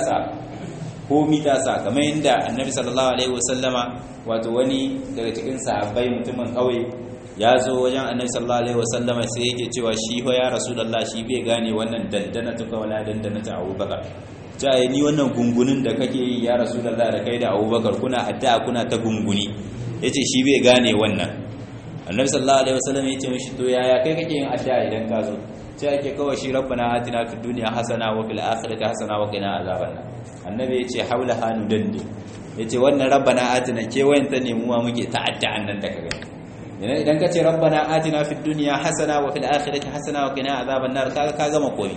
sa kamar yadda annabi sallallahu alaihi wasallama wato wani daga cikin sahabbai mutumin kauye ya zo wajen annabi sallallahu alaihi wasallama sai yake cewa shi fa ya rasulullah shi bai gane wannan dandana tuka wala dandana ta abubakar sai ni wannan gungunin da kake yi ya rasulullah da kai da abubakar kuna addu'a kuna ta gunguni yace shi bai gane wannan annabi sallallahu alaihi wasallam yace mishi to yaya kai kake yin addu'a idan ka zo sai ake kawai shi rabbana atina fid dunya hasana wa fil akhirati hasana wa qina azaban nar annabi yace haula hanu dande yace wannan rabbana atina ke wayanta ne mu ma muke ta'adda nan da kaga idan kace rabbana atina fid dunya hasana wa fil akhirati hasana wa qina azaban nar ka gama komi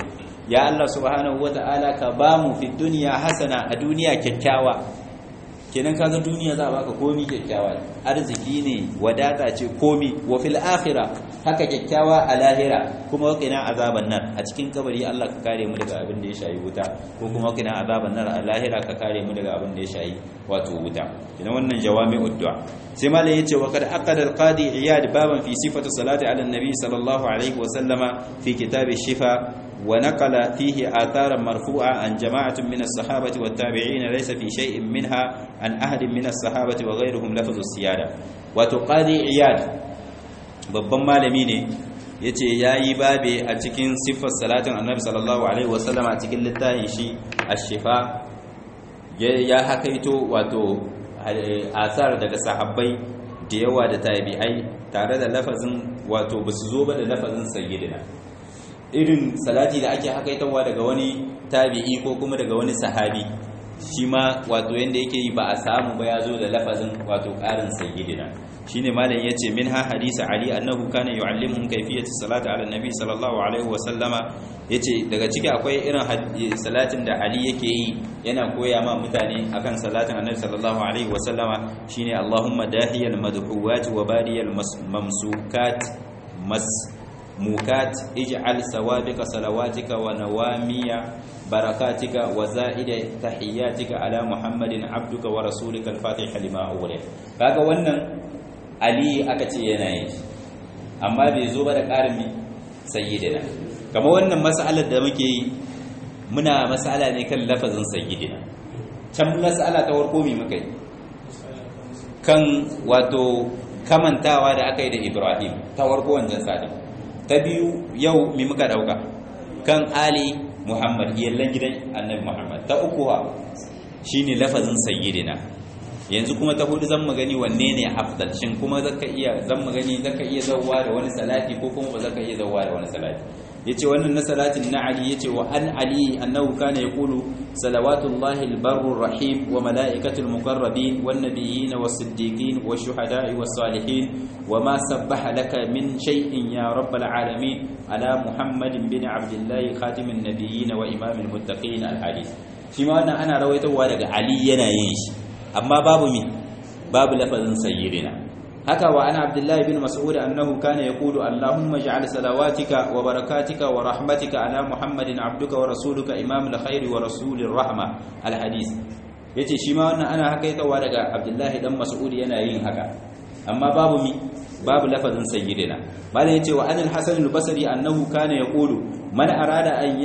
ya Allah subhanahu wata'ala ka bamu fi dunya hasana, a duniya kyakkyawa. kenan kaga duniya za a baka komi kyakkyawa, arziki ne, wadata ce, komi. Wa fil akhirah, haka kyakkyawa a lahira. Kuma waqina azaban nar, a cikin kabari Allah ka kare mu daga abin da ya shayi wuta, ko kuma waqina azaban nar a lahira ka kare mu daga abin da ya shayi wato wuta. Kenan wannan jawami'ud du'a. sai malam yace wa kad aqada al-qadi iyad baban fi sifatu salati ala an-nabi sallallahu alaihi wa sallama fi kitab ash-shifa wa naqala fihi atharan marfu'a an jama'atin min as-sahabati wat-tabi'in laysa fi shay'in minha an ahadin min as-sahabati wa ghayruhum lafzu as-siyada. Wato qadi iyad babban malami ne, yace yayi babe a cikin sifar salatin annabi sallallahu alaihi wa sallama a cikin littafin shi ash-shifa. Ya hakaito wato asar daga sahabbai da yawa da tabi'ai tare da lafazin wato basu zo ba da lafazin sayyidina, irin salati da ake hakaitawa daga wani tabi'i ko kuma daga wani sahabi, shi ma wato yanda yake yi ba a samu ba ya zo da lafazin wato ƙarin sayyidina. shine malam yace minha hadisi ali annahu kana yu'allimuhum kayfiyati salati ala nabi sallallahu alaihi wa sallama. yace daga ciki akwai irin salatin da ali yake yi, yana koya ma mutane akan salatin annabi sallallahu alaihi wa sallama, shine allahumma dahiyal madhuwat wa bariyal mamsukat masmukat ij'al sawabiqa salawatika wa nawamiya barakatika wa za'ida tahiyatika ala muhammadin abduka wa rasulika al-fatih lima awwala. kaga wannan ali aka ce yana yin shi, amma bai zo ba da ƙarin sayyidina. kamar wannan mas'alar da muke yi, muna mas'ala ne kan lafazin sayyidina. can mas'ala ta warko me muka yi kan wato kamantawa da aka yi da ibrahim, ta warko wancan sadin. ta biyu yau me muka dauka kan ali muhammad, iyallan gidan annabi muhammad. ta uku shine lafazin sayyidina. yanzu kuma ta hudu zan magani wanne ne afdal, shin kuma zaka iya zawwa da wani salati ko kuma ba zaka iya zawwa da wani salati. yace wannan na salatin na ali, yace wa an ali annahu kana yaqulu salawatullahi albarrur rahim wa malaikatul muqarrabin wan nabiyyin was siddiqin wash shuhada'i was salihin wa ma sabbaha laka min shay'in ya rabbal alamin ala muhammadin bin abdullah khatimin nabiyyin wa imamil muttaqin al hadith. shi ma wannan ana rawaitowa daga ali yana yin shi, amma babu lafazin sayyidina. haka wa ana abdullahi bin mas'ud annahu kana yaqulu allahumma ij'al salawatika wa barakatika wa rahmatika ala muhammadin abduka wa rasuluka imamul khair wa rasulir rahma al hadith. yace shi ma wannan ana hakaitawa daga abdullahi dan mas'ud yana yin haka, amma babu lafazin sayyidina. malan yace wa anil hasan al basri annahu kana yaqulu man arada an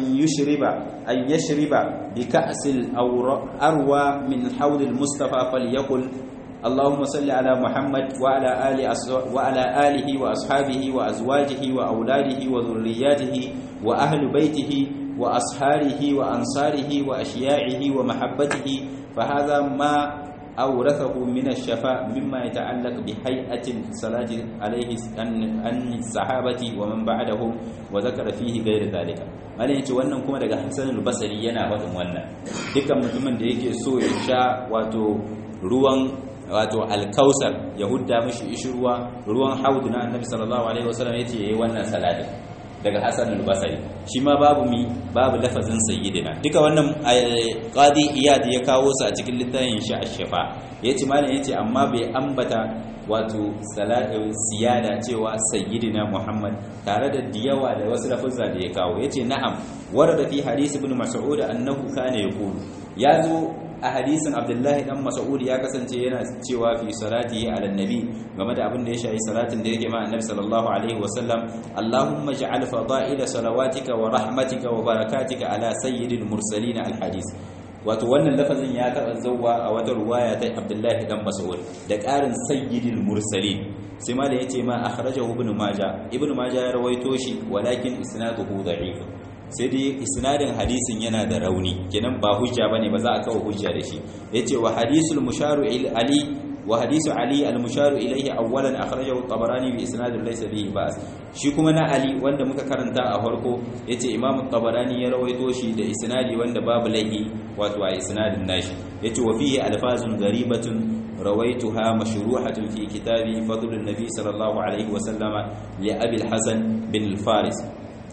yashriba bi ka'sil arwa min hawl al mustafa falyaqul اللهم صل على محمد وعلى آله وأصحابه وأزواجه وأولاده وذرياته وأهل بيته وأصهاره وأنصاره وأشياعه ومحبته فهذا ما أورثه من الشفاء مما يتعلق بهيئة الصلاة عليه عن الصحابة ومن بعدهم وذكر فيه غير ذلك. malai yace wannan kuma daga Hassan al-Basri yana wadin wannan, dukkan mutumin da yake so ya sha ruwan alkausar, ya hudda mishi ruwan haudu na annabi sallallahu alaihi wasallam, yace yayi wannan salatin daga Hassan al-Basri. shi ma babu lafazin sayyidina. duka wannan qadi iyad ya kawo su a cikin littafin shi ash-shifa. yace malam yace amma bai ambata wato siyada cewa sayyidina muhammad tare da diyawa da wasu lafazza da ya kawo. yace na'am warada fi hadisi ibn mas'ud annahu kana yaqulu, yazo a hadisin abdullahi dan mas'ud ya kasance yana cewa fi salatihi ala nabi, game da abin da ya shafi salatin da yake ma annabi sallallahu alaihi wasallam, allahumma ja'al fada'ila salawatika wa rahmatika wa barakatika ala sayyidil mursalin al hadith. wato wannan lafazin ya taba zawwa a wata ruwaya ta abdullahi dan mas'ud da ƙarin sayyidil mursalin. sai ma da yace ma akhrajahu ibn majah ya rawaito shi, walakin isnaduhu da'if. sai dai isnadin hadisin yana da rauni, kenan ba hujja bane, ba za a kawo hujja da shi. yace wa hadisul musharu ali wa hadisu ali al-musharu ilayhi awwalan akhrajahu at-tabarani bi isnadin laysa bihi ba'as. shi kuma na ali wanda muka karanta a farko, yace imam at-tabarani ya rawaito shi da isnadi wanda babu laifi wato a isnadin nashi. yace wa fihi alfazun gharibatun rawaituha mashruhatun fi kitabi fadlun nabi sallallahu alaihi wa sallama li abi al-hasan bin al-faris.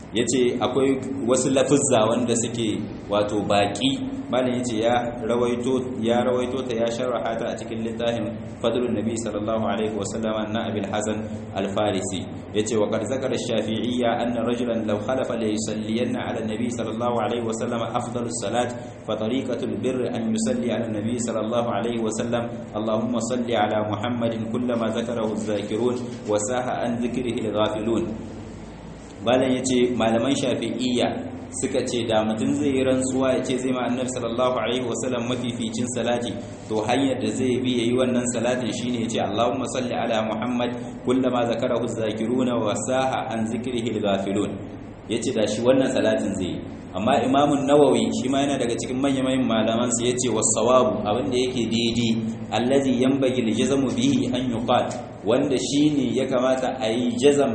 yace akwai wasu lafuzza wanda suke wato baki malam yace ya rawaito ta ya sharha ta a cikin littafin fadlun nabi sallallahu alaihi wasallam na abil hasan al-farisi yace wa qad zakara ash-shafi'iyya anna rajulan law khalafa la yusalliyanna ala nabi sallallahu alaihi wasallam afdalus salat fa tariqatul birr an yusalli ala nabi sallallahu alaihi wasallam allahumma salli ala muhammadin kullama zakarahu adh-dhakirun wa saha an dhikrihi al-ghafilun. Balan ya ce malaman shafi'iyya suka ce da mutum zai yi rantsuwa ya ce zai ma annabi sallallahu alaihi wasallam mafificin salati to hanyar da zai bi yayi wannan salatin shine ya ce Allahumma salli ala Muhammad kullama zakarahu az-zakiruna wa saha an zikrihi al-ghafilun. Yace da shi wannan salatin zai yi. Amma Imam an-Nawawi shi ma yana daga cikin manyan malaman su yace was-sawabu abinda yake daidai allazi yanbaghi al-jazmu bihi an yuqal wanda shine ya kamata a yi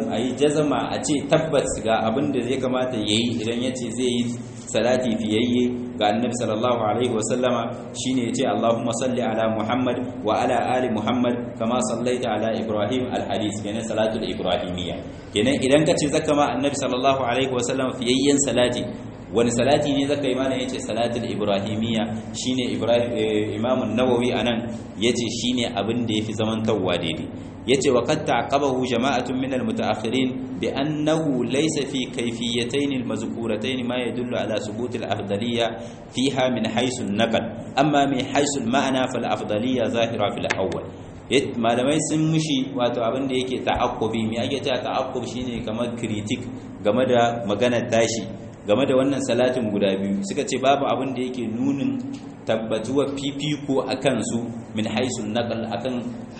jazama a ce tabbas ga abinda zai kamata yayi idan yace zai yi salati fiyayye ga annabi sallallahu alaihi wasallama shine yace Allahumma salli ala Muhammad wa ala ali Muhammad kama sallaita ala Ibrahim al-hadith kenan salatul ibrahimiyya kenan idan kace zaka ma annabi sallallahu alaihi wasallama fiyayyen salati wani salati ne zaka yi mana yace salatul ibrahimiyya shine Imam an-Nawawi anan yace shine abin da yafi zaman tawwa daidai yace wa qad ta'aqabahu jama'atun min al-mutaakhirin bi annahu laysa fi kayfiyatayn al-mazkuratayn ma yadullu ala subut al-afdaliyya fiha min haythu an-naql amma min haythu al-ma'na fal-afdaliyya zahira fil awwal. Malamai sun mushi wato abin da yake ta'aqqubi me ake cewa ta'aqqub shine kamar critic game da maganar tashi game da wannan salatin guda biyu suka ce babu abin da yake nunin tabbatuwa fifiko a kansu min haisul naqal akan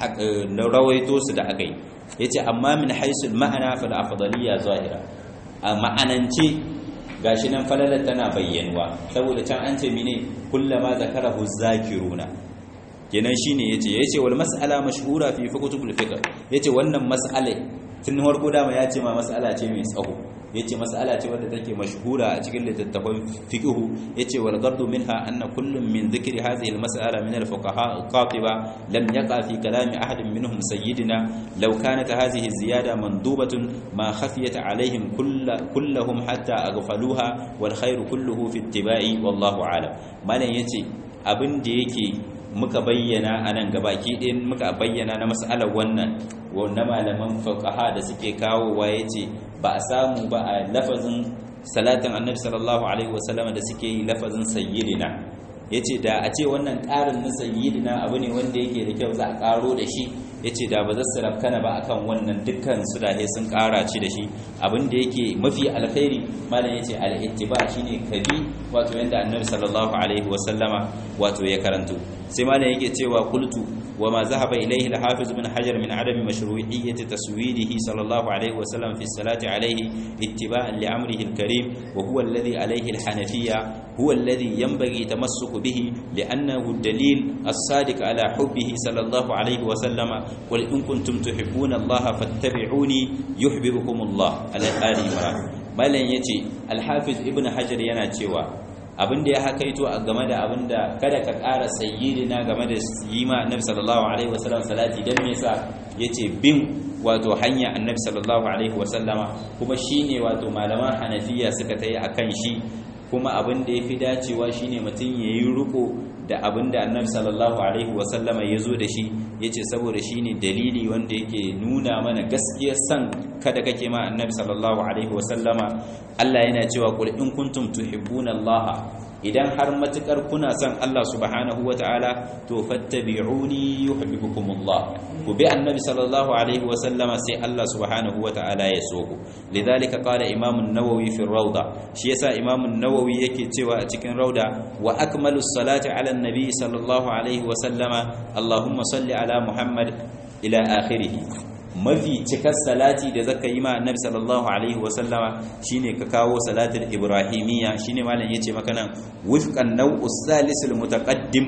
na rawaito su da akai yace amma min haisul ma'ana fal afdaliyya zahira a ma'anance gashi nan falalar tana bayyanuwa saboda can an ce mine kullama zakarahu zakiruna kenan shine yace wal mas'ala mashhura fi kutubul fiqh yace wannan mas'ala tun farko dama yace ma mas'ala ce mai tsaho yace mas'ala ce wadda take mashhura a cikin littattafan fiqh yace wal gardu minha anna kullun min dhikri hadhihi al mas'ala min al fuqaha al qatiba lam yaqa fi kalam ahad minhum sayyidina law kanat hadhihi ziyada mandubatun ma khafiyat alaihim kulluhum hatta aghfaluha wal khayru kulluhu fi ittiba'i wallahu a'lam. malan yace abin da yake muka bayyana anan gabaki ɗin muka bayyana na mas'alar wannan wanda malaman fuqaha da suke kawowa yace ba a samu ba a lafazin salatin annabi sallallahu alaihi wasallam da suke yi lafazin sayyidina yace da a ce wannan ƙarin na sayyidina abu ne wanda yake da kyau za a ƙaro da shi yace da ba za su rafkana ba akan wannan dukkan su da sun ƙara ci da shi abin da yake mafi alkhairi malam yace al-ittiba shine kabi wato yanda annabi sallallahu alaihi wasallama wato ya karanto sai malam yake cewa qultu وما ذهب إليه الحافظ بن حجر من عدم مشروعية تسويده صلى الله عليه وسلم في الصلاة عليه اتباعا لأمره الكريم وهو الذي عليه الحنفية هو الذي ينبغي تمسك به لأنه الدليل الصادق على حبه صلى الله عليه وسلم قل إن كنتم تحبون الله فاتبعوني يحببكم الله على آل عمران. بل يتي الحافظ ابن حجر يناتشوا abinda ya hakaito a game da abinda kada ka ƙara sayyidina game da yi ma annabi sallallahu alaihi wasallam salati dan me yasa yace bin wato hanya annabi sallallahu alaihi wasallama kuma shine wato malaman hanafiya suka tayi akan shi kuma abinda yafi dacewa shine mutun yayi riko da abinda annabi sallallahu alaihi wasallama yazo da shi yace saboda shine dalili wanda yake nuna mana gaskiyar san kada kake ma annabi sallallahu alaihi wasallama Allah yana cewa qul in kuntum tuhibbuna Allah idan har matukar kuna son Allah subhanahu wataala to fattabi'uni yuhibbukumullah ku bi annabi sallallahu alaihi wasallama sai Allah subhanahu wataala ya so ku lidhalika qala imam an-nawawi fi ar-rawda shi yasa imam an-nawawi yake cewa a cikin rauda wa akmalus salati ala an-nabi sallallahu alaihi wasallama allahumma salli ala muhammad ila akhirih mafi cikar salati da zaka yi ma annabi sallallahu alaihi wasallama shine ka kawo salatul ibrahimiyya shine malam yace maka nan wifqan naw'us salisul mutaqaddim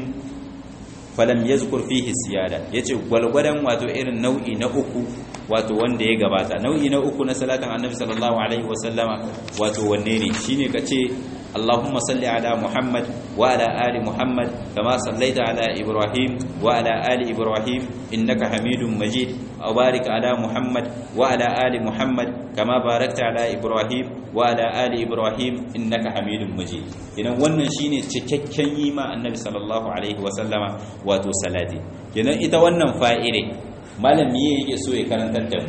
falam yazkur fihi ziyada yace gwalgwadan wato irin nau'i na uku wato wanda ya gabata nau'i na uku na salatin annabi sallallahu alaihi wasallama wato wanne ne shine kace اللهم صل على محمد وعلى آل محمد كما صليت على إبراهيم وعلى آل إبراهيم إنك حميد مجيد وبارك على محمد وعلى آل محمد كما باركت على إبراهيم وعلى آل إبراهيم إنك حميد مجيد kenan wannan shine cikakken yi ma annabi sallallahu alaihi wasallama wato salati kenan ita wannan fa'ire malami yake so ya karantar da mu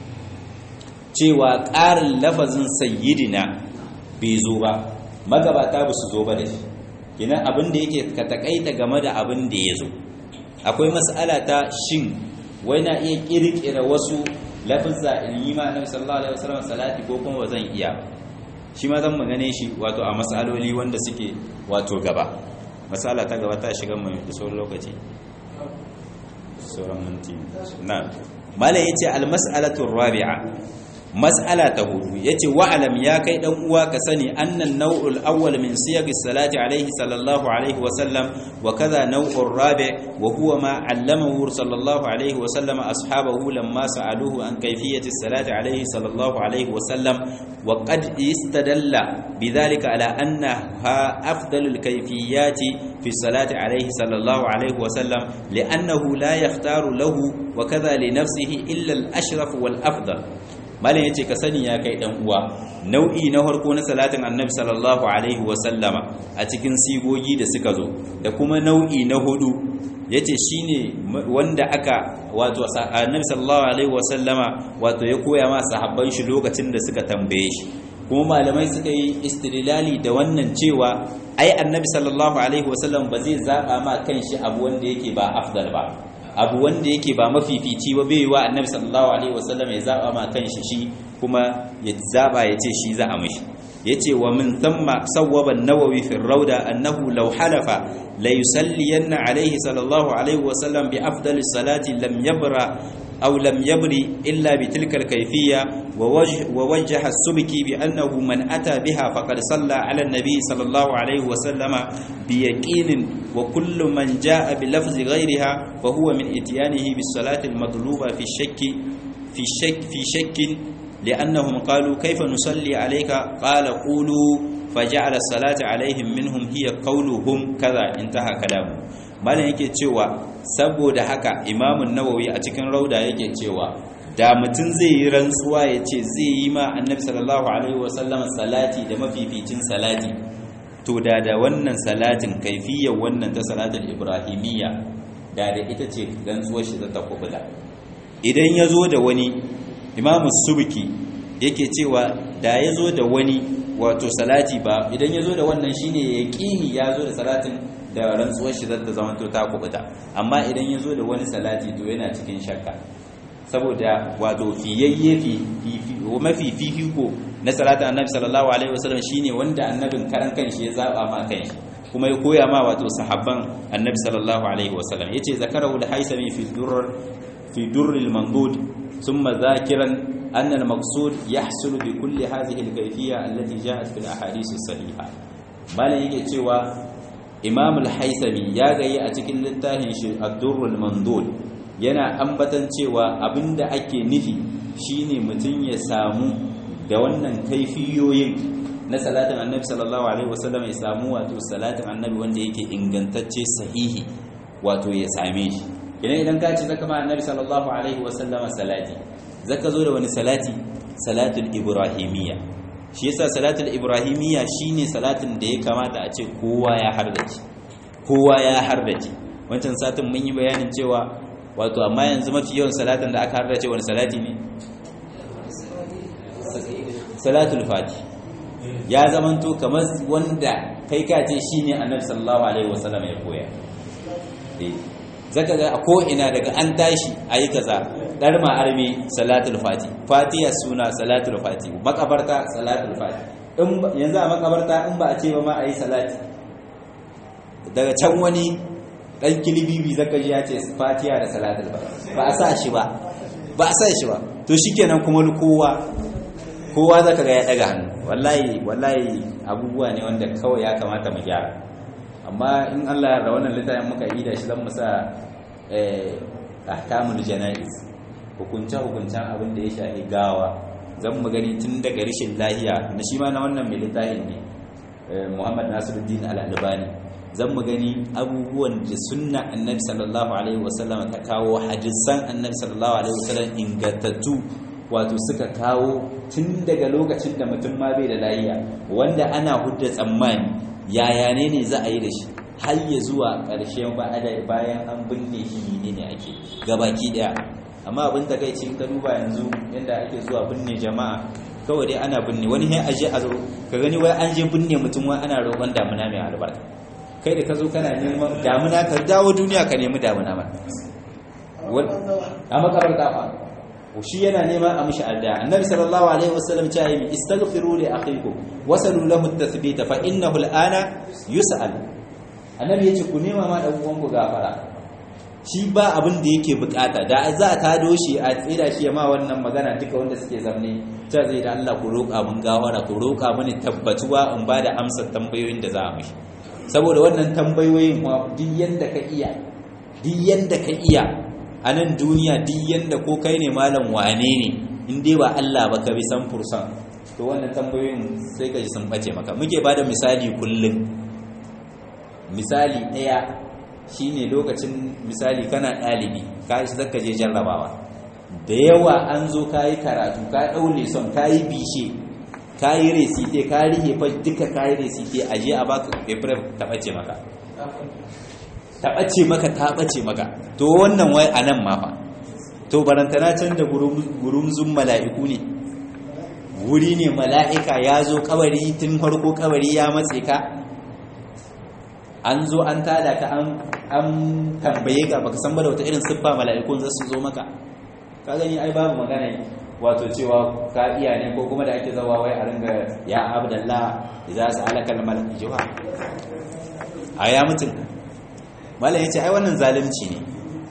cewa ƙarin lafazin sayyidina bai zo ba magabata ba su zo ba da shi kenan abin da yake ka takaita game da abin da ya zo akwai mas'ala ta shin wai na iya kirkira wasu lafazza in yi ma annabi sallallahu alaihi wasallam salati ko kuma ba zan iya shi ma zan magane shi wato a mas'aloli wanda suke wato gaba mas'ala ta gaba ta shiga mai da sauran lokaci sauran minti na malai yace al mas'alatu rabi'a mas'ala ta hudu yace wa'alam ya kai dan uwa ka sani annan naw'ul awwal min siyagis salati alaihi sallallahu alaihi wa sallam wa kaza naw'ur rabi' wa huwa ma 'allamahu sallallahu alaihi wa sallam ashabahu lamma sa'aluhu an kayfiyati salati alaihi sallallahu alaihi wa sallam wa qad istadalla bidhalika ala annaha afdalul kayfiyati fi salati alaihi sallallahu alaihi wa sallam li'annahu la yakhtaru lahu wa kaza li nafsihi illa al-ashraf wal afdal malam yace ka sani ya kai dan uwa nau'i na farko na salatin annabi sallallahu alaihi wa sallama a cikin sigogi da suka zo da kuma nau'i na hudu yace shine wanda aka wato annabi sallallahu alaihi wa sallama wato ya koya ma sahabban shi lokacin da suka tambaye shi kuma malamai suka yi istidlali da wannan cewa ai annabi sallallahu alaihi wa sallam ba zai zaba ma kanshi abu wanda yake ba afdal ba abu wanda yake ba mafifici ba bai wa annabi sallallahu alaihi wasallam ya zaba ma kanshi shi kuma ya zaba ya ce shi za a mishi yace wa min thumma sawwaba an-nawawi fi ar-rawda annahu law halafa la yusalliyanna alaihi sallallahu alaihi wasallam bi afdalis salati lam yabra aw lam yabri illa bi tilka al-kayfiyya wa wajjaha as-subki bi annahu man ata biha faqad salla ala an-nabi sallallahu alaihi wasallama bi yaqinin وكل من جاء بلفظ غيرها فهو من اتيانه بالصلاة المطلوبة في شك لأنهم قالوا كيف نصلي عليك قال قولوا فجعل الصلاة عليهم منهم هي قولهم كذا انتهى كلامه malam yake cewa saboda haka Imam an-Nawawi a cikin Rauda yake cewa da mutum zai yi rantsuwa ya ce zai yi ma Annabi sallallahu alaihi wasallam salati da mafificin salati to da wannan salatin kaifiyar wannan ta salatul ibrahimiyya da ita ce rantsuwar shi ta kubula idan yazo da wani Imam Subki yake cewa da yazo da wani wato salati ba idan yazo da wannan shine yaqini yazo da salatin da rantsuwar shi ta zama to ta kubuta amma idan yazo da wani salati to yana cikin shakka saboda wato mafi fifiko na salatin annabi sallallahu alaihi wasallam shine wanda annabin karan kanshi ya zaba ma kanshi kuma ya koya ma wato sahabban annabi sallallahu alaihi wasallam yace zakarahu al-haisami fi durr al-mandud thumma zakiran anna al-maqsud yahsulu bi kulli hadhihi al-kayfiyya allati ja'at fi al-ahadith as-sahiha malan yake cewa imam al-haisami ya gayi a cikin littafin shi ad-durr al-mandud yana ambatan cewa abinda ake nufi shine mutun ya samu da wannan kaifiyoyin na salatin annabi sallallahu alaihi wasallam ya samu wato salatin annabi wanda yake ingantacce sahihi wato ya same shi idan ka ce zaka ma annabi sallallahu alaihi wasallam salati zaka zo da wani salati salatul ibrahimiyya shi yasa salatul ibrahimiyya shine salatin da ya kamata a ce kowa ya hardace wancan satin mun yi bayanin cewa wato amma yanzu mafi yawan salatin da aka hardace wani salati ne salatul fati ya zamanto kamar wanda kai ka ce shine annabi sallallahu alaihi wasallam ya koya zaka ga a ko ina daga an tashi ayi kaza dar ma armi salatul fati fatiha suna salatul fati makabarta salatul fati yanzu a makabarta in ba a ce ba ma ayi salati daga can wani dan kilibibi zaka ji ya ce fatiha da salatul fati ba a sa shi ba to shikenan kuma kowa zaka ga ya daga hannu wallahi abubuwa ne wanda kawai ya kamata mu gyara amma in Allah ya yarda wannan littafin muka yi da shi zan musa ahkamul janaiz hukuncen abin da ya shafi gawa zan mu gani tun daga rishin lahiya na shi ma na wannan mai littafin ne Muhammad Nasiruddin Al-Albani zan mu gani abubuwan da sunna annabi sallallahu alaihi wasallam ta kawo, hadisan annabi sallallahu alaihi wasallam ingantattu wato suka kawo tun daga lokacin da mutum ma bai da lafiya wanda ana hudda tsammani yaya ne za a yi da shi har ya zuwa ƙarshen bayan an binne shi ne ake gabaki daya. Amma abin da kai in ka duba yanzu yanda ake zuwa binne jama'a kawai dai ana binne wani sai aje a zo ka gani wai an je binne mutum wai ana roƙon damuna mai albarka. Kai da ka zo kana neman damuna ka dawo duniya ka nemi damuna ma a makabarta fa shi yana nema a mishi addu'a. Annabi sallallahu alaihi wasallam ya yi istaghfiru li akhikum wasalu lahu at-tathbita fa innahu al-ana yus'al. Annabi yace ku nema ma dan uwanku gafara, shi ba abin da yake bukata da za a tado shi a tsira shi ma wannan magana duka wanda suke zamne ta zai da Allah ku roƙa mun gawara, ku roƙa mini tabbatuwa in ba da amsar tambayoyin da za a mishi. Saboda wannan tambayoyin ma duk yanda ka iya a nan duniya, duk yanda ko kai ne malam wane ne in dai ba Allah ba ka bi san fursan, to wannan tambayoyin sai ka ji sun bace maka. Muke bada misali kullum, misali ɗaya shine lokacin misali kana ɗalibi ka shi zaka je jarrabawa da yawa an zo ka yi karatu ka ɗaule son ka yi bishe ka yi resite ka rihe fa duka ka yi resite a je a baka paper ta ɓace maka ta ɓace maka to wannan wai a nan ma fa to barantana can da gurumzun mala'iku ne, wuri ne mala'ika ya zo kabari tun farko kabari ya matse ka, an zo an tada ka an tambaye ka baka san ba da wata irin siffa mala'ikun za su zo maka. Ka gani ai babu magana wato cewa ka iya ne ko kuma da ake zawa wai a ringa ya abdallah idza sa'alaka al-malak jawa aya mutum mallan yace ai wannan zalunci ne,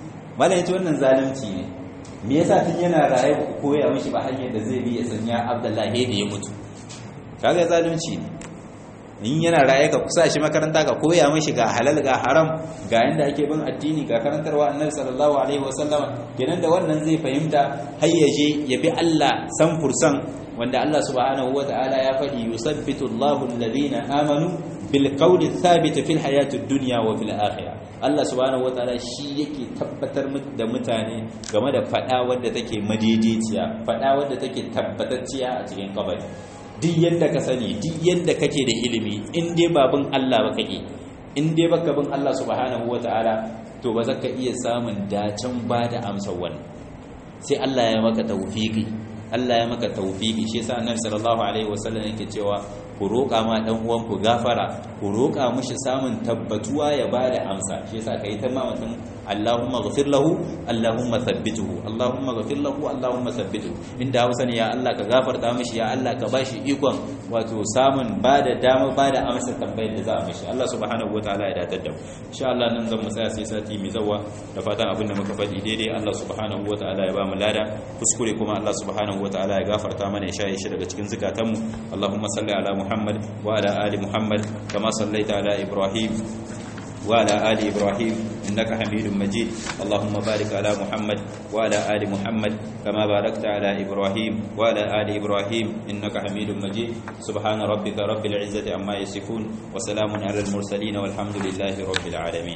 me yasa tun yana raye ku koya mishi ba hanyar da zai bi ya sanya abdallah da ya mutu? Kaga zalunci ne. In yana raye ka kusa shi makaranta ka koya mishi ga halal ga haram ga yanda ake bin addini ga karantarwa annabi sallallahu alaihi wasallam, kenan da wannan zai fahimta har ya je ya bi Allah san fursan wanda Allah subhanahu wataala ya faɗi yusabbitu Allahu alladhina amanu bil qawli thabit fil hayatid dunya wa fil akhirah. Allah subhanahu wataala shi yake tabbatar da mutane game da fada wadda take madaidaiciya, fada wadda take tabbatacciya a cikin kabari. Duk yadda ka sani, duk yadda kake da ilimi, in dai babin Allah ba kake, in dai baka bin Allah subhanahu wataala, to ba za ka iya samun dacen ba da amsar wannan. Sai Allah ya maka tawfiki, shi yasa Annabi sallallahu alaihi wasallam yake cewa ku roƙa ma dan uwan ku gafara, ku roƙa mishi samun tabbatuwa ya ba da amsa. Shi yasa kai ta ma mutum Allahumma ghfir lahu Allahumma thabbituhu, Allahumma ghfir lahu Allahumma thabbituhu. Inda Hausa ne ya Allah ka gafarta mishi, ya Allah ka bashi ikon wato samun bada dama bada amsa tambayar da za a mishi. Allah subhanahu wataala ya datar da mu. Insha Allah nan zan mu tsaya sai sati mai zawa da fatan abin da muka faɗi daidai Allah subhanahu wataala ya ba mu lada, kuskure kuma Allah subhanahu wataala ya gafarta mana ya shaye shi daga cikin zakatanmu. Allahumma salli ala Muhammad wa ala ali Muhammad kama sallaita ala Ibrahim وعلى آل إبراهيم إنك حميد مجيد. اللهم بارك على محمد وعلى آل محمد كما باركت على إبراهيم وعلى آل إبراهيم إنك حميد مجيد. سبحان ربك رب العزة عما يصفون وسلام على المرسلين والحمد لله رب العالمين.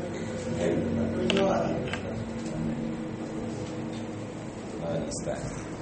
Stop.